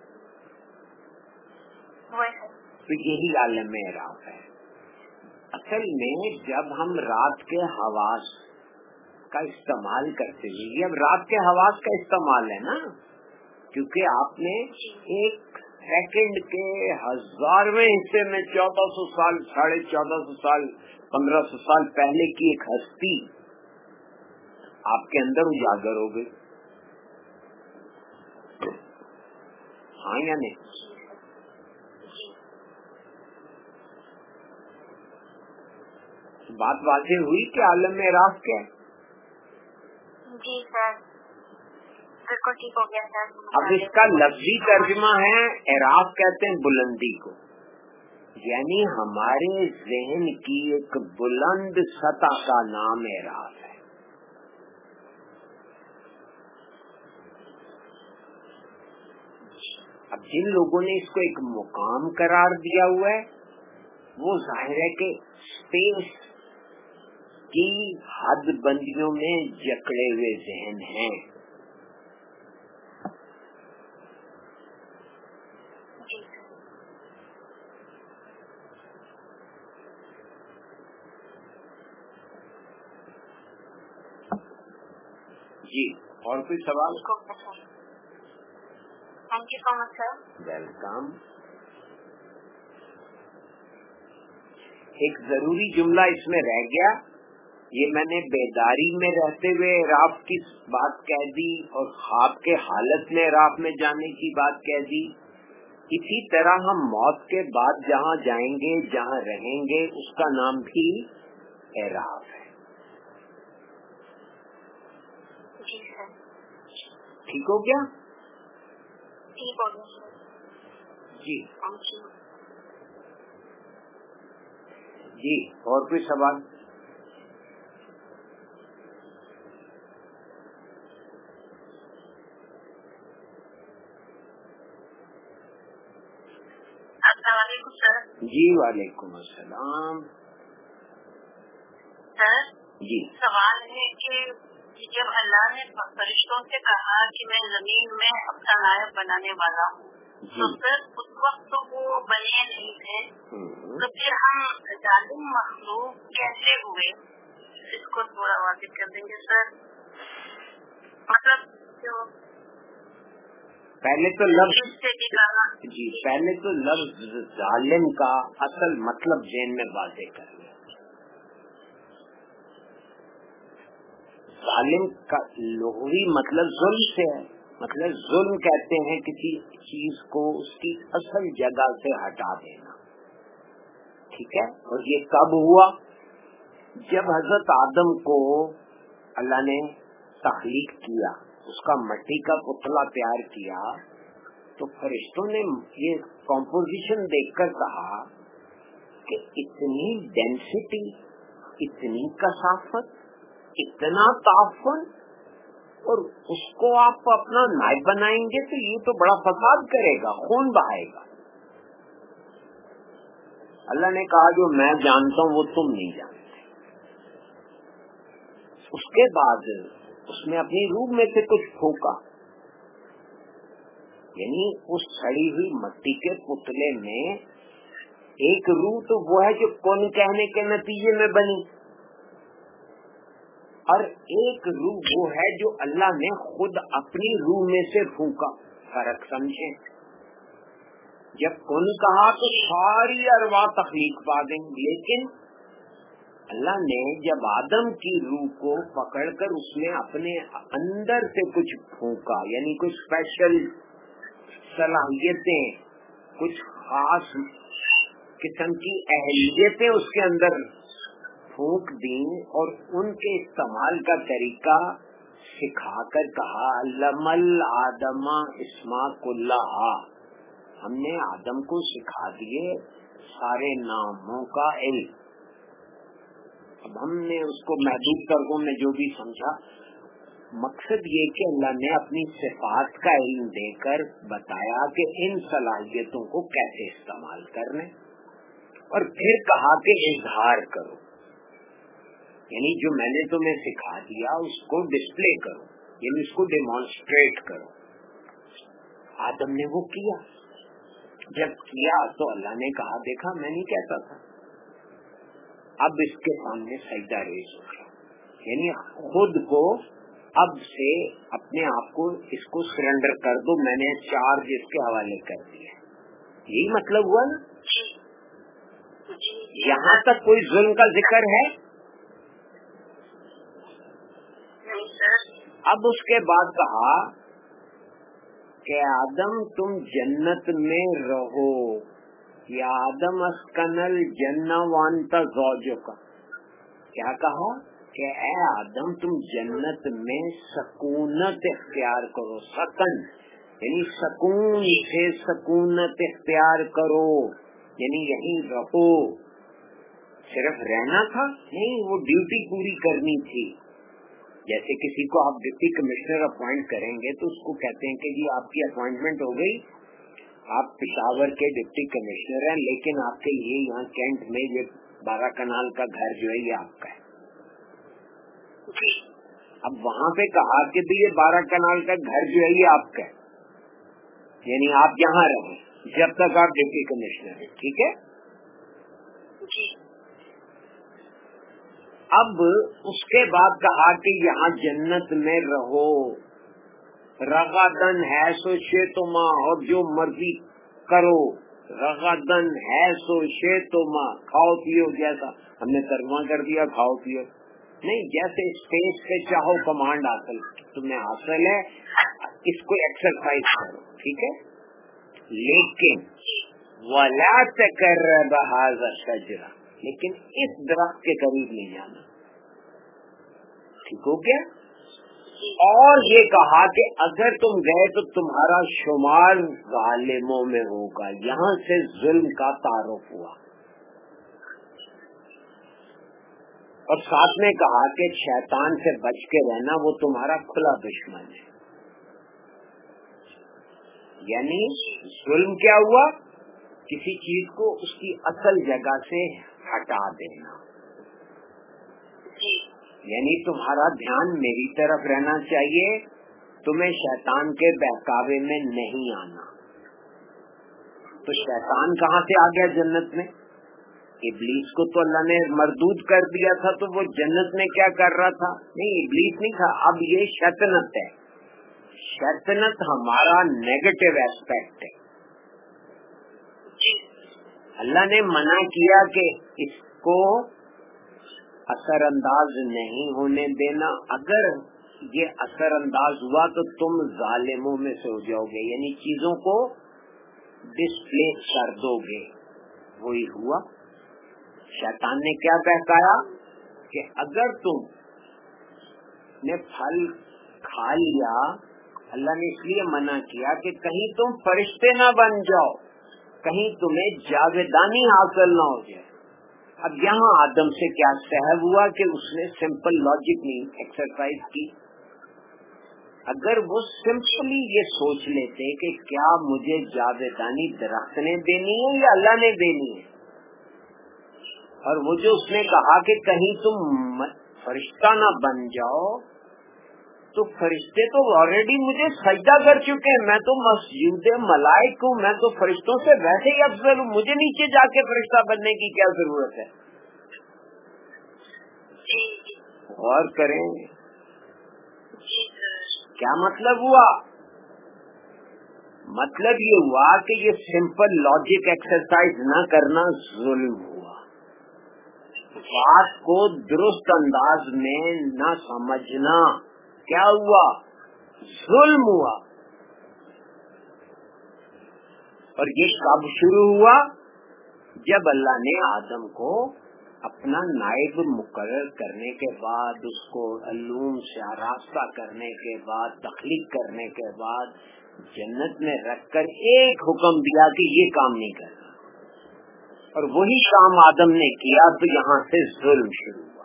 تو یہی عالم اعراف ہے. اصل میں جب ہم رات کے حواس کا استعمال کرتے ہیں, یہ اب رات کے حواس کا استعمال ہے نا, کیونکہ آپ نے ایک سیکنڈ کے ہزارویں حصے میں چودہ سو سال, ساڑھے چودہ سو سال, پندرہ سو سال پہلے کی ایک ہستی آپ کے اندر اجاگر ہو گئی. ہاں یا نہیں؟ بات واضح ہوئی کہ عالم اعراف کیا ہے؟ جی سر, بالکل ٹھیک ہو گیا سر. اب اس کا لفظی ترجمہ ہے, اعراف کہتے ہیں بلندی کو, یعنی ہمارے ذہن کی ایک بلند سطح کا نام اعراف ہے. اب جن لوگوں نے اس کو ایک مقام قرار دیا ہوا ہے وہ ظاہر ہے کہ اسپیس کی حد بندیوں میں جکڑے ہوئے ذہن ہیں. جی اور کوئی سوال؟ Thank you so much sir. Welcome. ایک ضروری جملہ اس میں رہ گیا، یہ میں نے بیداری میں رہتے ہوئے اعراف کی بات کہہ دی اور خواب کے حالت میں اعراف میں جانے کی بات کہہ دی. اسی طرح ہم موت کے بعد جہاں جائیں گے، جہاں رہیں گے، اس کا نام بھی اعراف ہے. جی سر. ٹھیک ہو گیا؟ ٹھیک ہو گیا سر. جی تھینک یو. جی اور کوئی سوال؟ السلام علیکم سر. جی وعلیکم السلام. سر جی سوال ہے کہ جب اللہ نے فرشتوں سے کہا کہ میں زمین میں اپنا نائب بنانے والا ہوں، تو سر اس وقت تو وہ بنے نہیں تھے، تو پھر ہم ظالم مخلوق کیسے ہوئے؟ اس کو تھوڑا واضح کر دیں گے سر. مطلب جو پہلے تو لفظ جی پہلے تو لفظ ظالم کا اصل مطلب ذہن میں واضح کر لیں. ظالم کا لغوی مطلب ظلم سے ہے. مطلب ظلم کہتے ہیں کسی چیز کو اس کی اصل جگہ سے ہٹا دینا. ٹھیک ہے. اور یہ کب ہوا؟ جب حضرت آدم کو اللہ نے تخلیق کیا، اس کا مٹی کا پتلا تیار کیا، تو فرشتوں نے یہ کمپوزیشن دیکھ کر کہا کہ اتنی ڈینسٹی، اتنی کثافت، اتنا تعفن، اور اس کو آپ اپنا نائب بنائیں گے تو یہ تو بڑا فساد کرے گا، خون بہائے گا. اللہ نے کہا جو میں جانتا ہوں وہ تم نہیں جانتے. اس کے بعد اس میں اپنی روح میں سے کچھ پھونکا، یعنی اس سڑی ہوئی مٹی کے پتلے میں ایک روح تو وہ ہے جو کون کہنے کے نتیجے میں بنی، اور ایک روح وہ ہے جو اللہ نے خود اپنی روح میں سے پھونکا. فرق سمجھیں. جب کن کہا تو ساری ارواح تخلیق پا دیں، لیکن اللہ نے جب آدم کی روح کو پکڑ کر اس میں اپنے اندر سے کچھ پھونکا، یعنی کچھ اسپیشل صلاحیتیں، کچھ خاص قسم کی اہلیتیں اس کے اندر پھونک دیں اور ان کے استعمال کا طریقہ سکھا کر کہا علم الآدم اسما کلھا، ہم نے آدم کو سکھا دیے سارے ناموں کا علم. اب ہم نے اس کو محدود ترگوں میں جو بھی سمجھا، مقصد یہ کہ اللہ نے اپنی صفات کا علم دے کر بتایا کہ ان صلاحیتوں کو کیسے استعمال کرنے، اور پھر کہا کہ اظہار کرو، یعنی جو میں نے تمہیں سکھا دیا اس کو ڈسپلے کرو، یعنی اس کو ڈیمانسٹریٹ کرو. آدم نے وہ کیا. جب کیا تو اللہ نے کہا دیکھا میں نہیں کہتا تھا، اب اس کے سامنے سجدہ ریز ہو گیا، یعنی خود کو اب سے اپنے آپ کو اس کو سرنڈر کر دو، میں نے چارج اس کے حوالے کر دیا. یہی مطلب ہوا نا. یہاں تک کوئی ظلم کا ذکر ہے؟ اب اس کے بعد کہا کہ آدم تم جنت میں رہو، یا آدم اسکن الجنہ وانت زوجک. کیا کہا کہ اے آدم تم جنت میں سکونت اختیار کرو. سکن یعنی سکون سے سکونت اختیار کرو، یعنی یہیں رہو. صرف رہنا تھا نہیں، وہ ڈیوٹی پوری کرنی تھی. جیسے کسی کو آپ ڈپٹی کمشنر اپوائنٹ کریں گے تو اس کو کہتے ہیں کہ جی آپ کی اپوائنٹمنٹ ہو گئی، آپ پشاور کے ڈپٹی کمشنر ہیں، لیکن آپ کے لیے یہاں کینٹ میں یہ بارہ کنال کا گھر جو ہے یہ آپ کا ہے. اب وہاں پہ کہا کہ بھی یہ بارہ کنال کا گھر جو ہے یہ آپ کا ہے، یعنی آپ یہاں رہیں جب تک آپ ڈپٹی کمشنر ہیں، ٹھیک ہے. اب اس کے بعد کہا کہ یہاں جنت میں رہو، رغدن ہے سو شیتما، اور جو مرضی کرو، رغدن ہے سو شیتما، کھاؤ پیو، جیسا ہم نے ترجمہ کر دیا کھاؤ پیو نہیں، جیسے اسپیس پہ چاہو کمانڈ حاصل تمہیں حاصل ہے، اس کو ایکسرسائز کرو، ٹھیک ہے. لیکن وَلَا تَقْرَبَ هَٰذَا الشَّجَرَ، لیکن اس درخت کے قریب نہیں جانا، ٹھیک ہو گیا. اور یہ کہا کہ اگر تم گئے تو تمہارا شمار ظالموں میں ہوگا. یہاں سے ظلم کا تعارف ہوا، اور ساتھ میں کہا کہ شیطان سے بچ کے رہنا، وہ تمہارا کھلا دشمن ہے. یعنی ظلم کیا ہوا؟ کسی چیز کو اس کی اصل جگہ سے ہٹا دینا. یعنی تمہارا دھیان میری طرف رہنا چاہیے، تمہیں شیطان کے بہکاوے میں نہیں آنا. تو شیطان کہاں سے آ گیا جنت میں؟ ابلیس کو تو اللہ نے مردود کر دیا تھا، تو وہ جنت میں کیا کر رہا تھا؟ نہیں، ابلیس نہیں تھا، اب یہ شیطنت ہے. شیطنت ہمارا نیگیٹو ایسپیکٹ ہے. اللہ نے منع کیا کہ اس کو اثر انداز نہیں ہونے دینا. اگر یہ اثر انداز ہوا تو تم ظالموں میں سے ہو جاؤ گے، یعنی چیزوں کو ڈسپلیس کر دو گے. وہی ہوا. شیطان نے کیا بہکایا کہ اگر تم نے پھل کھا لیا، اللہ نے اس لیے منع کیا کہ کہیں تم فرشتے نہ بن جاؤ، کہیں تمہیں جاویدانی حاصل نہ ہو جائے. اب یہاں آدم سے کیا سہو ہوا کہ اس نے سمپل لاجک نہیں ایکسرسائز کی. اگر وہ سمپلی یہ سوچ لیتے کہ کیا مجھے جاویدانی درخت نے دینی ہے یا اللہ نے دینی ہے، اور وہ جو اس نے کہا کہ کہیں تم فرشتہ نہ بن جاؤ، تو فرشتے تو آلریڈی مجھے سجدہ کر چکے ہیں، میں تو مسجود ملائک ہوں، میں تو فرشتوں سے ویسے ہی افضل ہوں، مجھے نیچے جا کے فرشتہ بننے کی کیا ضرورت ہے. غور کریں کیا مطلب ہوا؟ مطلب یہ ہوا کہ یہ سمپل لاجک ایکسرسائز نہ کرنا ظلم ہوا، بات کو درست انداز میں نہ سمجھنا کیا ہوا؟ ظلم ہوا. اور یہ کب شروع ہوا؟ جب اللہ نے آدم کو اپنا نائب مقرر کرنے کے بعد، اس کو علوم سے آراستہ کرنے کے بعد، تخلیق کرنے کے بعد جنت میں رکھ کر ایک حکم دیا کہ یہ کام نہیں کرنا، اور وہی کام آدم نے کیا، تو یہاں سے ظلم شروع ہوا.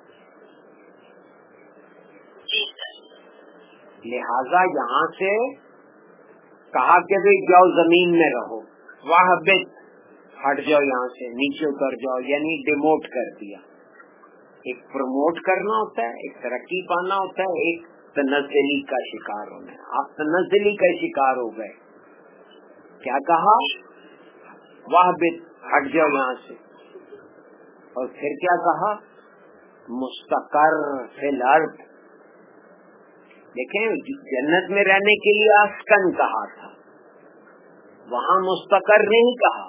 لہذا یہاں سے کہا کہ بھائی جاؤ زمین میں رہو، واہ بت ہٹ جاؤ یہاں سے، نیچے اتر جاؤ، یعنی ڈیموٹ کر دیا. ایک پروموٹ کرنا ہوتا ہے، ایک ترقی پانا ہوتا ہے، ایک تنزلی کا شکار ہونا ہے. آپ تنزلی کا شکار ہو گئے. کیا کہا؟ واہ بت ہٹ جاؤ یہاں سے. اور پھر کیا کہا؟ مستقر فی الارض. دیکھیں جنت میں رہنے کے لیے اسکن کہا تھا، وہاں مستقر نہیں کہا.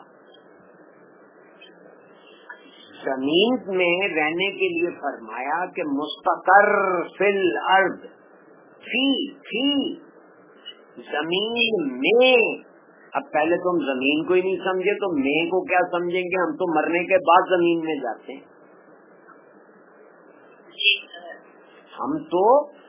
زمین میں رہنے کے لیے فرمایا کہ مستقر فی الارض، فی فی زمین میں. اب پہلے تو ہم زمین کو ہی نہیں سمجھے تو میں کو کیا سمجھیں گے؟ ہم تو مرنے کے بعد زمین میں جاتے ہیں. ہم تو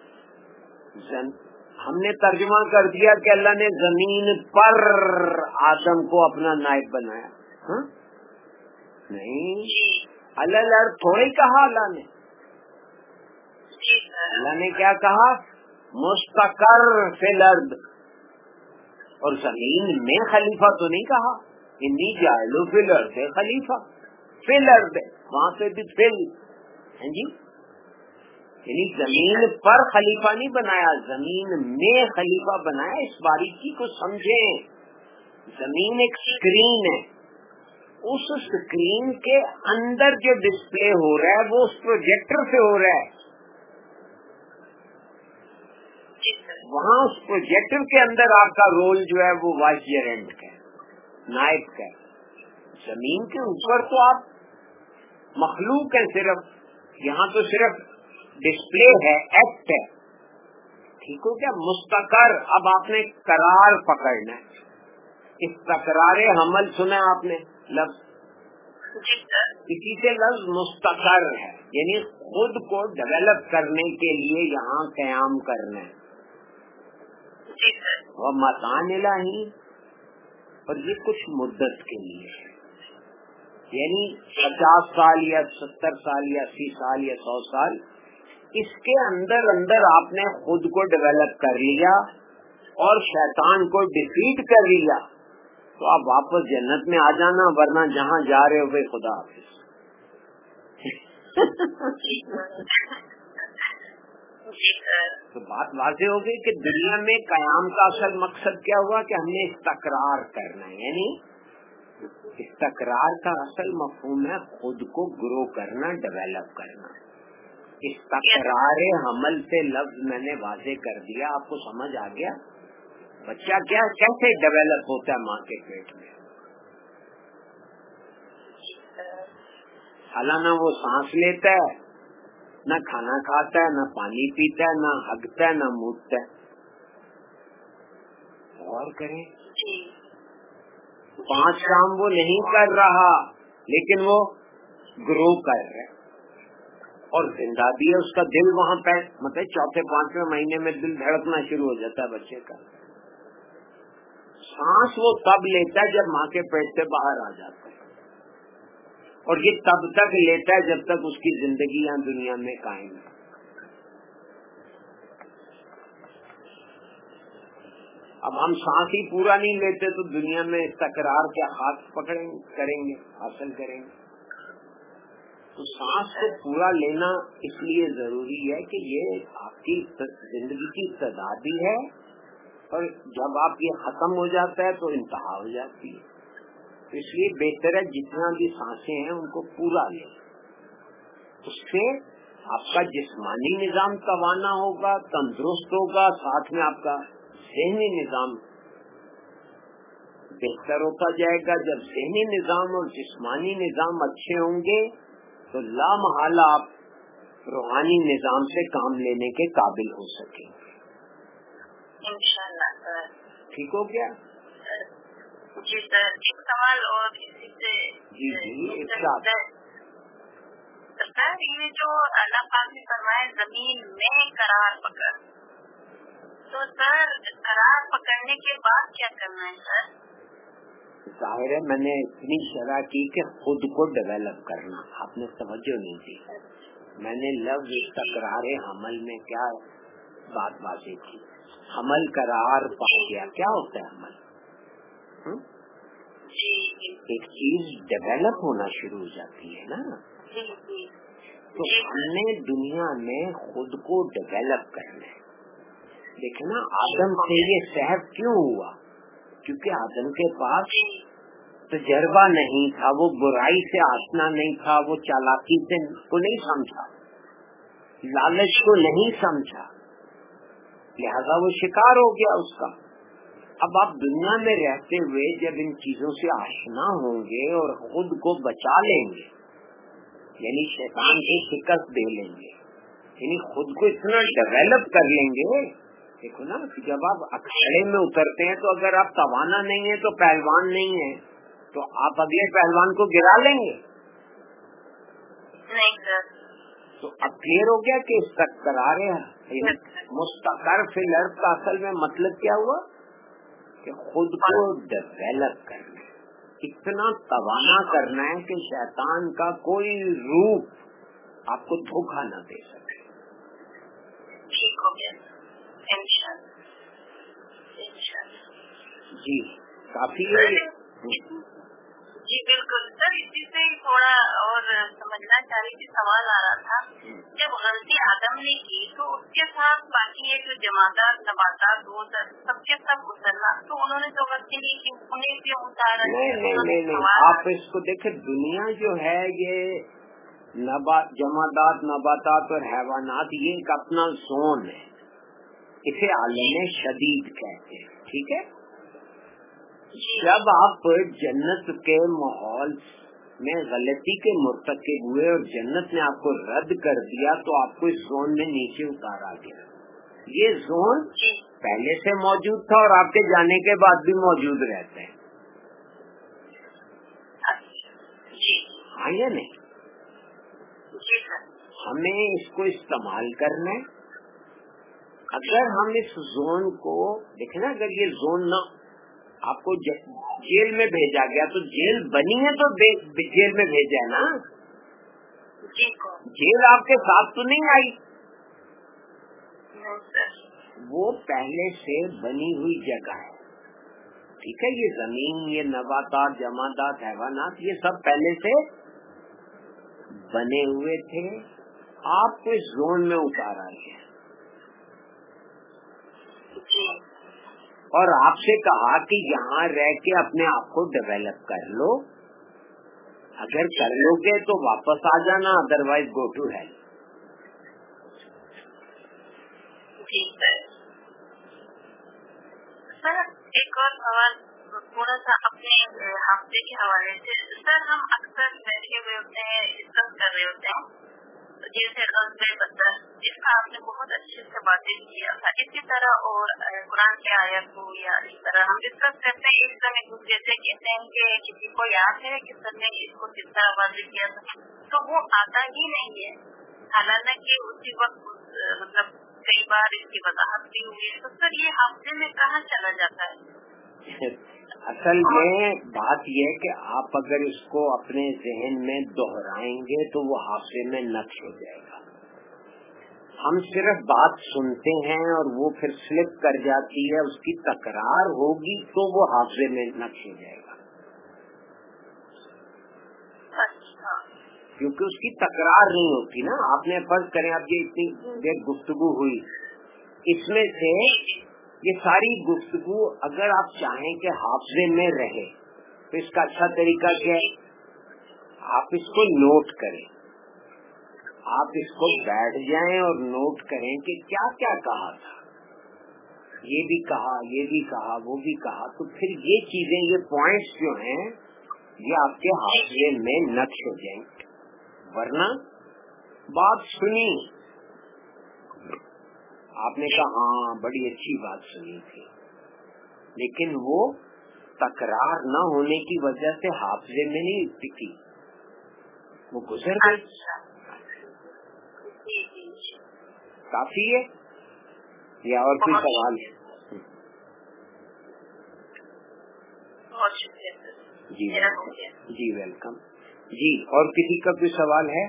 ہم نے ترجمہ کر دیا کہ اللہ نے زمین پر آدم کو اپنا نائب بنایا. ہاں نہیں، اللہ تھوڑی کہا. اللہ نے اللہ نے کیا کہا؟ مستقر فی الارض. اور زمین میں خلیفہ تو نہیں کہا، انی جاعل فی الارض خلیفہ، فی الارض وہاں سے بھی فی ہاں جی، یعنی زمین پر خلیفہ نہیں بنایا، زمین میں خلیفہ بنایا. اس باریکی کو سمجھیں. زمین ایک اسکرین ہے، اس اسکرین کے اندر جو ڈسپلے ہو رہا ہے وہ اس پروجیکٹر سے ہو رہا ہے. وہاں اس پروجیکٹر کے اندر آپ کا رول جو ہے وہ وائس جیرنٹ کا ہے، نائب کا ہے. زمین کے اوپر تو آپ مخلوق ہیں صرف، یہاں تو صرف ڈسپلے ہے، ایکٹ ہے. ٹھیک ہو گیا. مستقر، اب آپ نے قرار پکڑنا ہے. استقرار حمل سنا آپ نے لفظ، اسی سے لفظ مستقر ہے، یعنی خود کو ڈیولپ کرنے کے لیے یہاں قیام کرنا ہے. وہ مکان الہی، اور یہ کچھ مدت کے لیے ہے، یعنی پچاس سال یا ستر سال یا اسی سال یا سو سال. اس کے اندر اندر آپ نے خود کو ڈیولپ کر لیا اور شیطان کو ڈیفیٹ کر لیا تو آپ واپس جنت میں آ جانا، ورنہ جہاں جا رہے ہوئے خدا حافظ. تو بات واضح ہو گئی کہ دنیا میں قیام کا اصل مقصد کیا ہوا کہ ہم نے استقرار کرنا ہے. یعنی استقرار کا اصل مفہوم ہے خود کو گرو کرنا، ڈیولپ کرنا. استقرار حمل سے لفظ میں نے واضح کر دیا، آپ کو سمجھ آ گیا. بچہ کیا کیسے ڈیولپ ہوتا ہے ماں کے پیٹ میں؟ حالانہ نہ وہ سانس لیتا ہے، نہ کھانا کھاتا ہے، نہ پانی پیتا ہے، نہ ہگتا ہے، نہ موتتا ہے. غور کریں، پانچ کام وہ نہیں کر رہا لیکن وہ گرو کر رہا ہے. اور زندہ بھی ہے، اس کا دل وہاں پہ مطلب چوتھے پانچویں مہینے میں دل دھڑکنا شروع ہو جاتا ہے بچے کا. سانس وہ تب لیتا ہے جب ماں کے پیٹ سے باہر آ جاتا ہے، اور یہ تب تک لیتا ہے جب تک اس کی زندگی یہاں دنیا میں قائم ہے. اب ہم سانس ہی پورا نہیں لیتے تو دنیا میں استقرار کیا ہاتھ پکڑیں کریں گے، حاصل کریں گے. تو سانس کو پورا لینا اس لیے ضروری ہے کہ یہ آپ کی زندگی کی ابتدا بھی ہے، اور جب آپ یہ ختم ہو جاتا ہے تو انتہا ہو جاتی ہے. اس لیے بہتر ہے جتنا بھی سانسیں ہیں ان کو پورا لیں. اس سے آپ کا جسمانی نظام توانا ہوگا، تندرست ہوگا، ساتھ میں آپ کا ذہنی نظام بہتر ہوتا جائے گا. جب ذہنی نظام اور جسمانی نظام اچھے ہوں گے تو لا محالہ آپ روحانی نظام سے کام لینے کے قابل ہو سکیں گے انشاءاللہ. سر ٹھیک ہو گیا؟ جی سر، ایک سوال اور اسی سے جی جی ایک ساتھ. سر یہ جو اللہ پاک نے فرمایا زمین میں قرار پکڑ، تو سر قرار پکڑنے کے بعد کیا کرنا ہے سر؟ ظاہر ہے میں نے اتنی شرح کی کہ خود کو ڈیولپ کرنا، آپ نے توجہ نہیں دی. میں نے لفظ تکرار حمل میں کیا بات واضح کی. حمل قرار پا گیا، کیا ہوتا ہے حمل؟ ایک چیز ڈیولپ ہونا شروع ہو جاتی ہے نا. تو ہم نے دنیا میں خود کو ڈیولپ کرنا ہے. دیکھنا آدم سے یہ صحت کیوں ہوا؟ کیونکہ آدم کے پاس تجربہ نہیں تھا، وہ برائی سے آشنا نہیں تھا، وہ چالاکی سے کو نہیں سمجھا، لالچ کو نہیں سمجھا، لہذا وہ شکار ہو گیا اس کا. اب آپ دنیا میں رہتے ہوئے جب ان چیزوں سے آشنا ہوں گے اور خود کو بچا لیں گے، یعنی شیطان کی شکست دے لیں گے، یعنی خود کو اتنا ڈیولپ کر لیں گے. دیکھو نا، جب آپ اکھاڑے میں اترتے ہیں تو اگر آپ توانا نہیں ہے تو پہلوان نہیں ہے تو آپ اگلے پہلوان کو گرا لیں گے. تو اب کلیئر ہو گیا کہ استقرار مستقر فی الارض کا اصل میں مطلب کیا ہوا کہ خود کو ڈیولپ کرنا ہے، اتنا توانا کرنا ہے کہ شیطان کا کوئی روپ آپ کو دھوکہ نہ دے سکے. ٹھیک ہو گیا. جی کافی ہے. جی بالکل سر، اسی سے تھوڑا اور سمجھنا چاہ رہی تھی، سوال آ رہا تھا جب غلطی آدم نے کی تو اس کے ساتھ باقی یہ جو جمادات نباتات وہ سب کے سب اترنا، تو انہوں نے تو غلطی نہیں کی، انہیں بھی اتارا. نہیں نہیں نہیں نہیں آپ اس کو دیکھیں، دنیا جو ہے یہ نبات جمادات نباتات اور حیوانات یہ ایک اپنا زون ہے، اسے عالم شدید کہتے ہیں. ٹھیک ہے، جب آپ جنت کے ماحول میں غلطی کے مرتکب ہوئے اور جنت نے آپ کو رد کر دیا تو آپ کو اس زون میں نیچے اتارا گیا. یہ زون پہلے سے موجود تھا اور آپ کے جانے کے بعد بھی موجود رہتے ہیں. ہاں یا نہیں؟ ہمیں اس کو استعمال کرنا ہے. اگر ہم اس زون کو دیکھیں نا، اگر یہ زون نہ آپ کو جیل میں بھیجا گیا تو جیل بنی ہے تو جیل میں بھیجا ہے نا، جیل آپ کے ساتھ تو نہیں آئی، وہ پہلے سے بنی ہوئی جگہ ہے. ٹھیک ہے، یہ زمین، یہ نباتات جمادات حیوانات یہ سب پہلے سے بنے ہوئے تھے، آپ کو اس زون میں اتارا گیا اور آپ سے کہا کہ یہاں رہ کے اپنے آپ کو ڈیولپ کر لو. اگر کر لو گے تو واپس آ جانا، otherwise go to hell. Sir ایک اور سوال تھوڑا سا اپنے ہفتے کے حوالے سے. سر ہم اکثر بیٹھے ہوئے ہوتے ہیں، ڈسکس کر رہے ہوتے ہیں، جیسے غزل بدر جس کا آپ نے بہت اچھے سے باتیں کیا تھا، اسی طرح اور قرآن کی آیت کو یا اس طرح ہم ڈسکس کرتے ہیں. ایک دم ایک دوسرے سے کہتے ہیں کہ کسی کو یاد ہے کہ سر نے اس کو کس طرح واضح کیا تھا، تو وہ آتا ہی نہیں ہے، حالانکہ اسی وقت مطلب کئی بار اس کی وضاحت بھی ہوئی ہے. تو سر یہ ہفتے میں کہاں چلا جاتا ہے؟ اصل میں بات یہ کہ آپ اگر اس کو اپنے ذہن میں دہرائیں گے تو وہ حافظے میں نقش ہو جائے گا. ہم صرف بات سنتے ہیں اور وہ پھر سلپ کر جاتی ہے، اس کی تکرار ہوگی تو وہ حافظے میں نقش ہو جائے گا، کیونکہ اس کی تکرار نہیں ہوتی نا. آپ نے فرض کریں اب یہ اتنی دیر گفتگو ہوئی، اس میں سے یہ ساری گفتگو اگر آپ چاہیں کہ حافظے میں رہے تو اس کا اچھا طریقہ کیا ہے، آپ اس کو نوٹ کریں. آپ اس کو بیٹھ جائیں اور نوٹ کریں کہ کیا کیا کہا تھا، یہ بھی کہا، یہ بھی کہا، وہ بھی کہا. تو پھر یہ چیزیں، یہ پوائنٹس جو ہیں یہ آپ کے حافظے میں نقش ہو جائیں گے. ورنہ بات سنی، آپ نے کہا ہاں بڑی اچھی بات سنی تھی، لیکن وہ تکرار نہ ہونے کی وجہ سے حافظے میں نہیں ٹکی، وہ گزر گئی. کافی ہے یا اور کوئی سوال ہے؟ بہت شکریہ. جی جی ویلکم. جی اور کسی کا کوئی سوال ہے؟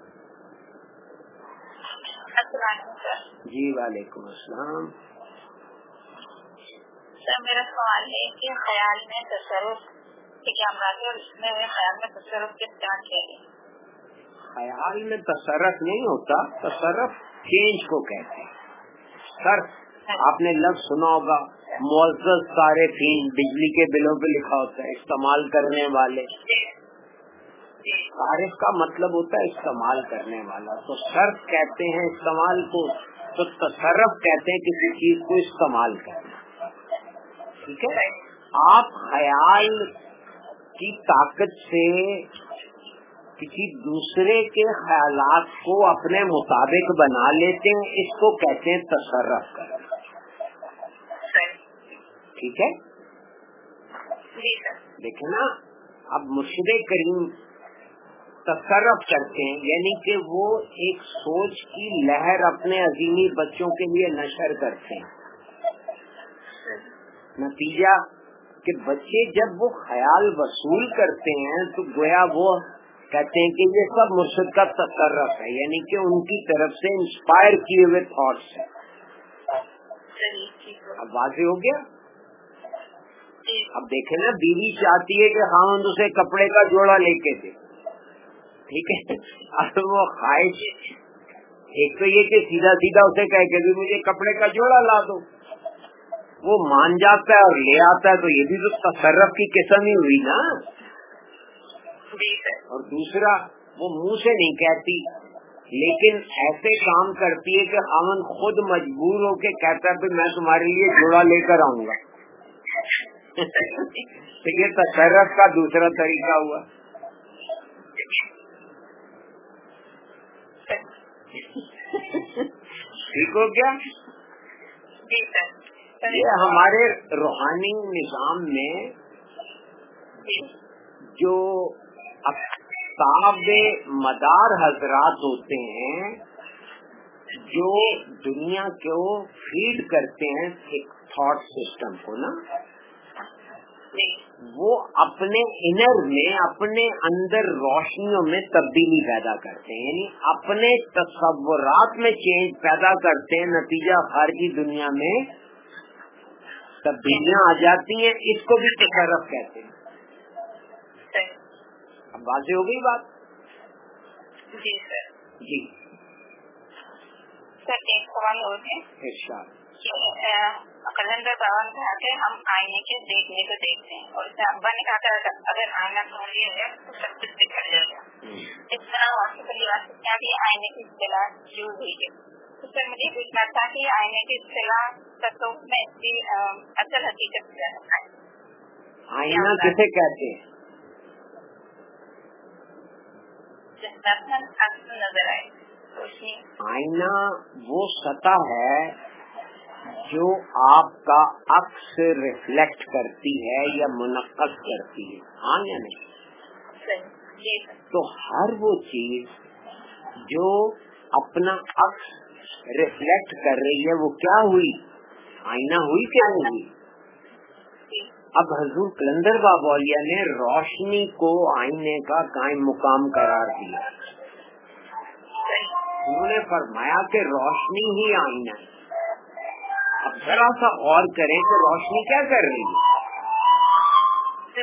جی وعلیکم السلام. سر میرا سوال ہے کہ خیال میں تصرف کے کیا مراد ہے اور اس میں خیال میں تصرف کے کیا کیا ہے؟ خیال میں تصرف نہیں ہوتا، تصرف چینج کو کہتے ہیں. صرف آپ نے لفظ سنا ہوگا، معزز صارفین، بجلی کے بلوں پہ لکھا ہوتا ہے استعمال کرنے والے. صارف کا مطلب ہوتا ہے استعمال کرنے والا. تو صرف کہتے ہیں استعمال کو، تو تصرف کہتے ہیں کسی چیز کو استعمال کرنا. ٹھیک ہے، آپ خیال کی طاقت سے کسی دوسرے کے خیالات کو اپنے مطابق بنا لیتے ہیں، اس کو کہتے ہیں تصرف کرنا. ٹھیک ہے، دیکھیں نا، اب مرشد کریم تصرف کرتے ہیں، یعنی کہ وہ ایک سوچ کی لہر اپنے عظیمی بچوں کے لیے نشر کرتے ہیں. نتیجہ کہ بچے جب وہ خیال وصول کرتے ہیں تو گویا وہ کہتے ہیں کہ یہ سب مرشد کا تصرف ہے، یعنی کہ ان کی طرف سے انسپائر کیے ہوئے تھاٹس ہیں. اب واضح ہو گیا؟ اب دیکھیں نا، بیوی چاہتی ہے کہ خاوند اسے کپڑے کا جوڑا لے کے دے، ٹھیک ہے، اب وہ خواہش ایک تو یہ کہ سیدھا سیدھا اسے کہہ کے بھی مجھے کپڑے کا جوڑا لا دو، وہ مان جاتا ہے اور لے آتا ہے، تو یہ بھی تو تصرف کی قسم ہی ہوئی نا. اور دوسرا وہ منہ سے نہیں کہتی لیکن ایسے کام کرتی ہے کہ خاوند خود مجبور ہو کے کہتا ہے کہ میں تمہارے لیے جوڑا لے کر آؤں گا. تو یہ تصرف کا دوسرا طریقہ ہوا. ٹھیک ہو گیا. یہ ہمارے روحانی نظام میں جو اقطاب مدار حضرات ہوتے ہیں جو دنیا کو فیڈ کرتے ہیں ایک تھاٹ سسٹم کو نا، وہ اپنے انر میں اپنے اندر روشنیوں میں تبدیلی پیدا کرتے ہیں، یعنی اپنے تصورات میں چینج پیدا کرتے ہیں، نتیجہ خارجی دنیا میں تبدیلیاں آ جاتی ہیں. اس کو بھی تصرف کہتے ہیں. اب واضح ہو گئی بات؟ جی سر. جی سر ایک سوال اور ہے. ارشاد. قلندر بابا نے کہا کہ ہم آئینے کے دیکھنے کو دیکھتے ہیں، اور اس ابا نے کہا کہ اگر آئینہ کھول لیا جائے تو سب کچھ بکھر جائے گا. اس طرح واسف الواس کیا بھی آئینے کی اصطلاح یوز ہوئی ہے. تو سر مجھے پوچھنا تھا کہ آئینے کی اصطلاح تصوف میں اس کی اصل حقیقت کیا ہے؟ آئینہ کسے کہتے ہیں؟ نظر آئے روشنی. آئینہ وہ سطح ہے جو آپ کا عکس ریفلیکٹ کرتی ہے یا منعکس کرتی ہے، ہاں یا نہیں؟ تو ہر وہ چیز جو اپنا عکس ریفلیکٹ کر رہی ہے وہ کیا ہوئی؟ آئینہ ہوئی کیا نہیں ہوئی؟ اب حضور قلندر بابا اولیاء نے روشنی کو آئینے کا قائم مقام قرار دیا. انہوں نے فرمایا کہ روشنی ہی آئینہ ہے. اب ذرا سا غور کریں کہ روشنی کیا کر رہی ہے؟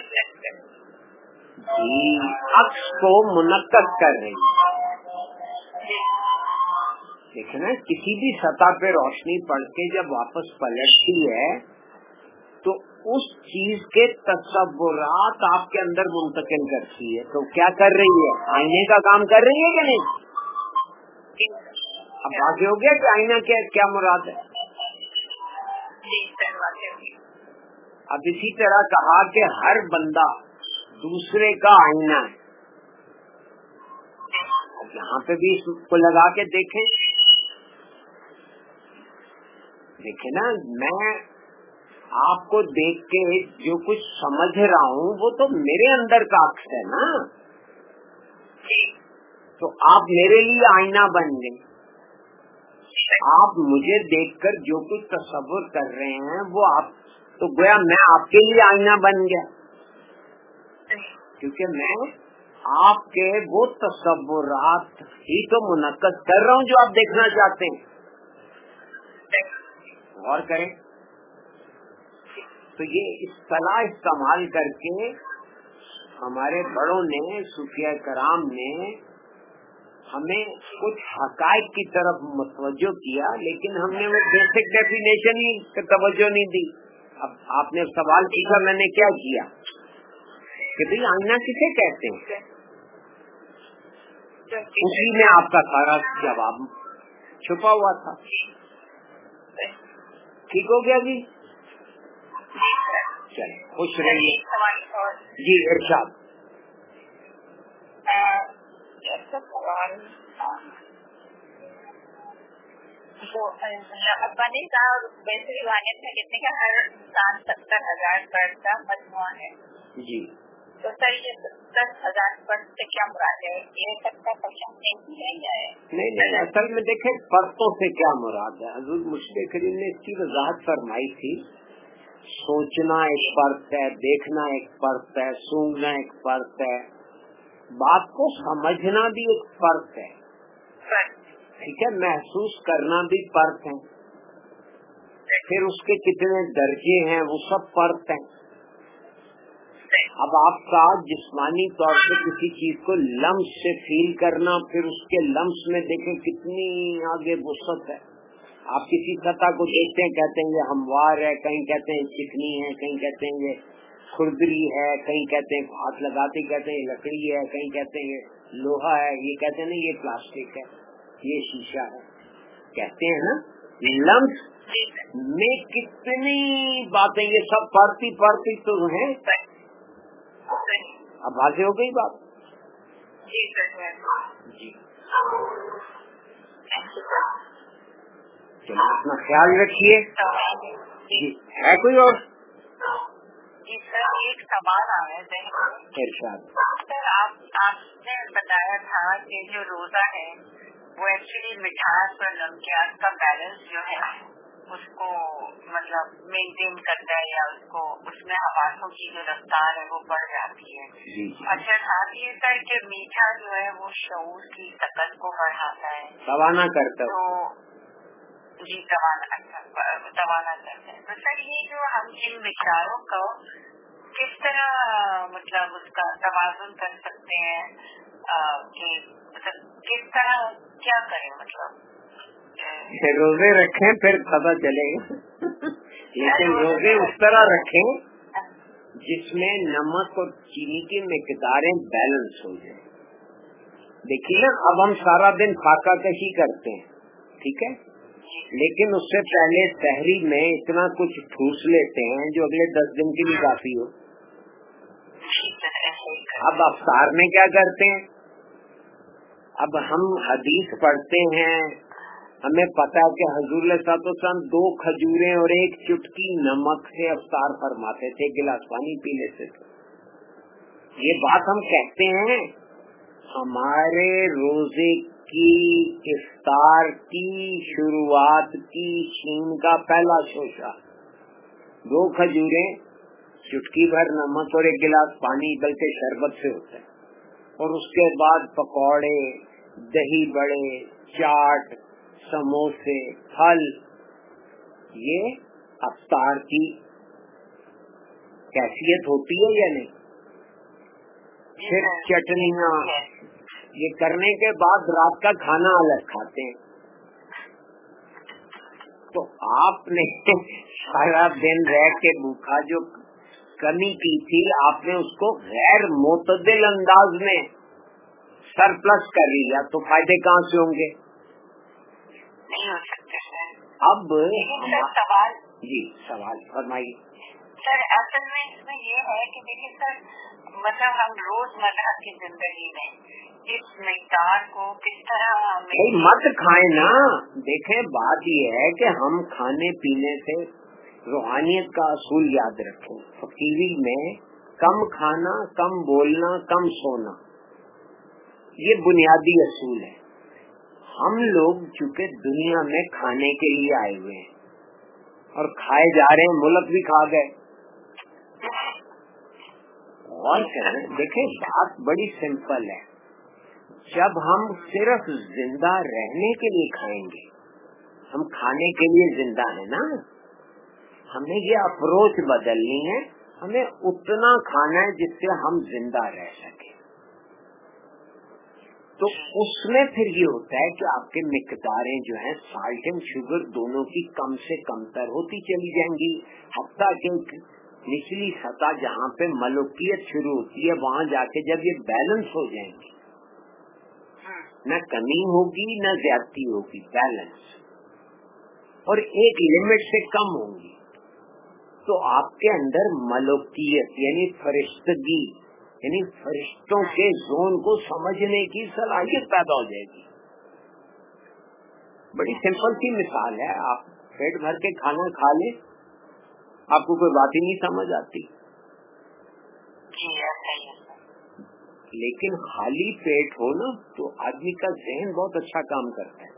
جی عکس کو منعکس کر رہی ہے. دیکھیں نا، کسی بھی سطح پہ روشنی پڑ کے جب واپس پلٹتی ہے تو اس چیز کے تصورات آپ کے اندر منتقل کرتی ہے. تو کیا کر رہی ہے؟ آئینے کا کام کر رہی ہے کہ نہیں؟ اب واضح ہو گیا کہ آئینہ کیا کیا مراد ہے. اب اسی طرح کہا کہ ہر بندہ دوسرے کا آئینہ ہے. اب یہاں پہ بھی اس کو لگا کے دیکھیں دیکھیں نا، میں آپ کو دیکھ کے جو کچھ سمجھ رہا ہوں وہ تو میرے اندر کا عکس ہے نا. تو آپ میرے لیے آئینہ بن گئے. آپ مجھے دیکھ کر جو کچھ تصور کر رہے ہیں وہ آپ، تو گویا میں آپ کے لیے آئینہ بن گیا، کیونکہ میں آپ کے وہ تصورات ہی تو منعکس کر رہا ہوں جو آپ دیکھنا چاہتے ہیں. غور کریں تو یہ اصطلاح استعمال کر کے ہمارے بڑوں نے، صوفیاء کرام نے ہمیں کچھ حقائق کی طرف متوجہ کیا، لیکن ہم نے وہ بیسک ڈیفینیشن ہی توجہ نہیں دی. اب آپ نے سوال پوچھا، میں نے کیا کیا کہ بھئی آئینہ کسے کہتے ہیں؟ اسی میں آپ کا سارا جواب چھپا ہوا تھا. ٹھیک ہو گیا جی؟ چلے خوش رہیے. جی ارشاد. ابا نے کہا ویسے روحانیت میں کتنے کا ہر انسان ستر ہزار فرد کا مجموعہ ہے. جی تو سر یہ دس ہزار فرد سے کیا مراد ہے؟ یہ سب کا پرچم نہیں ہے یا نہیں نہیں، اصل میں دیکھیں پرتوں سے کیا مراد ہے. حضور مرشد کریم نے اس کی وضاحت فرمائی تھی. سوچنا ایک پرت ہے، دیکھنا ایک پرت ہے، سونگنا ایک پرت ہے، بات کو سمجھنا بھی ایک پرت ہے. ٹھیک ہے، محسوس کرنا بھی پرت ہے. پھر اس کے کتنے درجے ہیں وہ سب پرت ہیں. अब आपका जिस्मानी तौर पे किसी चीज को लम्स से फील करना, फिर उसके लम्स में देखें कितनी आगे वुसअत है। आप किसी सतह को देखते हैं, कहते हैं ये हमवार है, कहीं कहते हैं चिकनी है, कहीं कहते हैं ये खुरदरी है, कहीं कहते हैं हाथ लगाते कहते हैं लकड़ी है, कहीं कहते हैं ये लोहा है, ये कहते हैं ना ये प्लास्टिक है, ये शीशा है, कहते हैं ना। लम्स में कितनी बातें, ये सब पढ़ती पढ़ती तो है। अब आगे हो गई बात जी। चलो अपना ख्याल रखिए जी। है कोई और? जी सर, एक सवाल आ रहा है सर। आप आपने बताया था कि जो रोजा है वो एक्चुअली मिठास और नमकियात का बैलेंस जो है उसको मतलब मेंटेन करता है, या उसको उसमें हवासों की जो रफ्तार है वो बढ़ जाती है। अच्छा, साथ ही सर कि मीठा जो है वो शऊर की सकत को बढ़ाता है, रवाना करता है। तो जी तवाना तवाना करता है। तो सर ये जो हम इन विचारों को किस तरह मतलब उसका तवाज़ुन कर सकते हैं कि मतलब किस तरह क्या करें, मतलब रोजे रखें फिर पता चलेगा। लेकिन रोजे उस तरह रखें जिसमें नमक और चीनी की मिकदारें बैलेंस हो जाए। देखिए ना, अब हम सारा दिन फाका कशी करते हैं, ठीक है, लेकिन उससे पहले सहरी में इतना कुछ ठूस लेते हैं जो अगले दस दिन के लिए काफी हो। अब अफ्तार में क्या करते हैं? अब हम हदीस पढ़ते हैं, हमें पता है कि हुजूर सल्लल्लाहु दो खजूरें और एक चुटकी नमक से अफ्तार फरमाते थे, गिलास पानी पी लेते थे। ये बात हम कहते हैं। हमारे रोजे की इफ्तार की शुरुआत की शीन का पहला शोशा दो खजूरें, चुटकी भर नमक और एक गिलास पानी, बल्कि शरबत से होता है। और उसके बाद पकौड़े, दही बड़े, चाट, समोसे, फल, ये अफ्तार की कैफियत होती है या नहीं? फिर चटनियाँ, ये करने के बाद रात का खाना अलग खाते हैं। तो आपने सारा दिन रह के भूखा जो कमी की थी, आपने उसको गैर मोतदिल अंदाज में सरप्लस कर लिया, तो फायदे कहाँ से होंगे? नहीं हो सकते सर। अब सर सवाल जी सवाल फरमाइए। सर असल में इसमें ये है कि देखिए सर, मतलब हम रोजमर्रा की जिंदगी में इस मिकदार को किस तरह मत खाएं ना। देखें, बात ये है कि हम खाने पीने से रूहानियत का असूल याद रखें। फकीरी में कम खाना, कम बोलना, कम सोना, ये बुनियादी असूल है। हम लोग चूँकि दुनिया में खाने के लिए आए हुए हैं और खाए जा रहे हैं, मुल्क भी खा गए। और देखें, बात बड़ी सिंपल है। जब हम सिर्फ जिंदा रहने के लिए खाएंगे, हम खाने के लिए जिंदा है ना, हमें ये अप्रोच बदलनी है। हमें उतना खाना है जिससे हम जिंदा रह सके। तो उसमें फिर ये होता है कि आपके मिकदारें जो हैं साल्ट एंड शुगर दोनों की कम से कमतर होती चली जाएंगी। हफ्ता के निचली सतह जहाँ पे मलुकियत शुरू होती है, वहाँ जाके जब ये बैलेंस हो जाएंगी, न कमी होगी न ज्यादती होगी, बैलेंस, और एक लिमिट से कम होंगी, तो आपके अंदर मलुकियत यानी फरिश्तगी यानी फरिश्तों के जोन को समझने की सलाहियत पैदा हो जाएगी। बड़ी सिंपल सी मिसाल है। आप पेट भर के खाना खा ले, आपको कोई बात ही नहीं समझ आती। लेकिन खाली पेट हो ना, तो आदमी का ज़हन बहुत अच्छा काम करता है।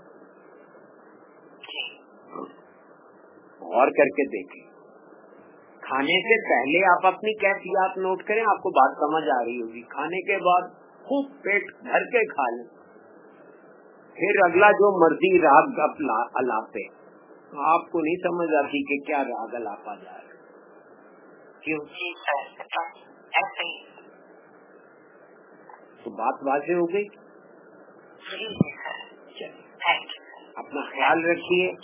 गौर करके देखें, खाने से पहले आप अपनी कैफियत नोट करें, आपको बात समझ आ रही होगी। खाने के बाद खूब पेट भर के खा लें, फिर अगला जो मर्जी राग अलापे, आपको नहीं समझ आती कि क्या राग अलापा जा रहा है। क्यों? ऐसे ही। تو بات واضح ہو گئی؟ جی سر، چلیے تھینک یو۔ اپنا خیال رکھیے۔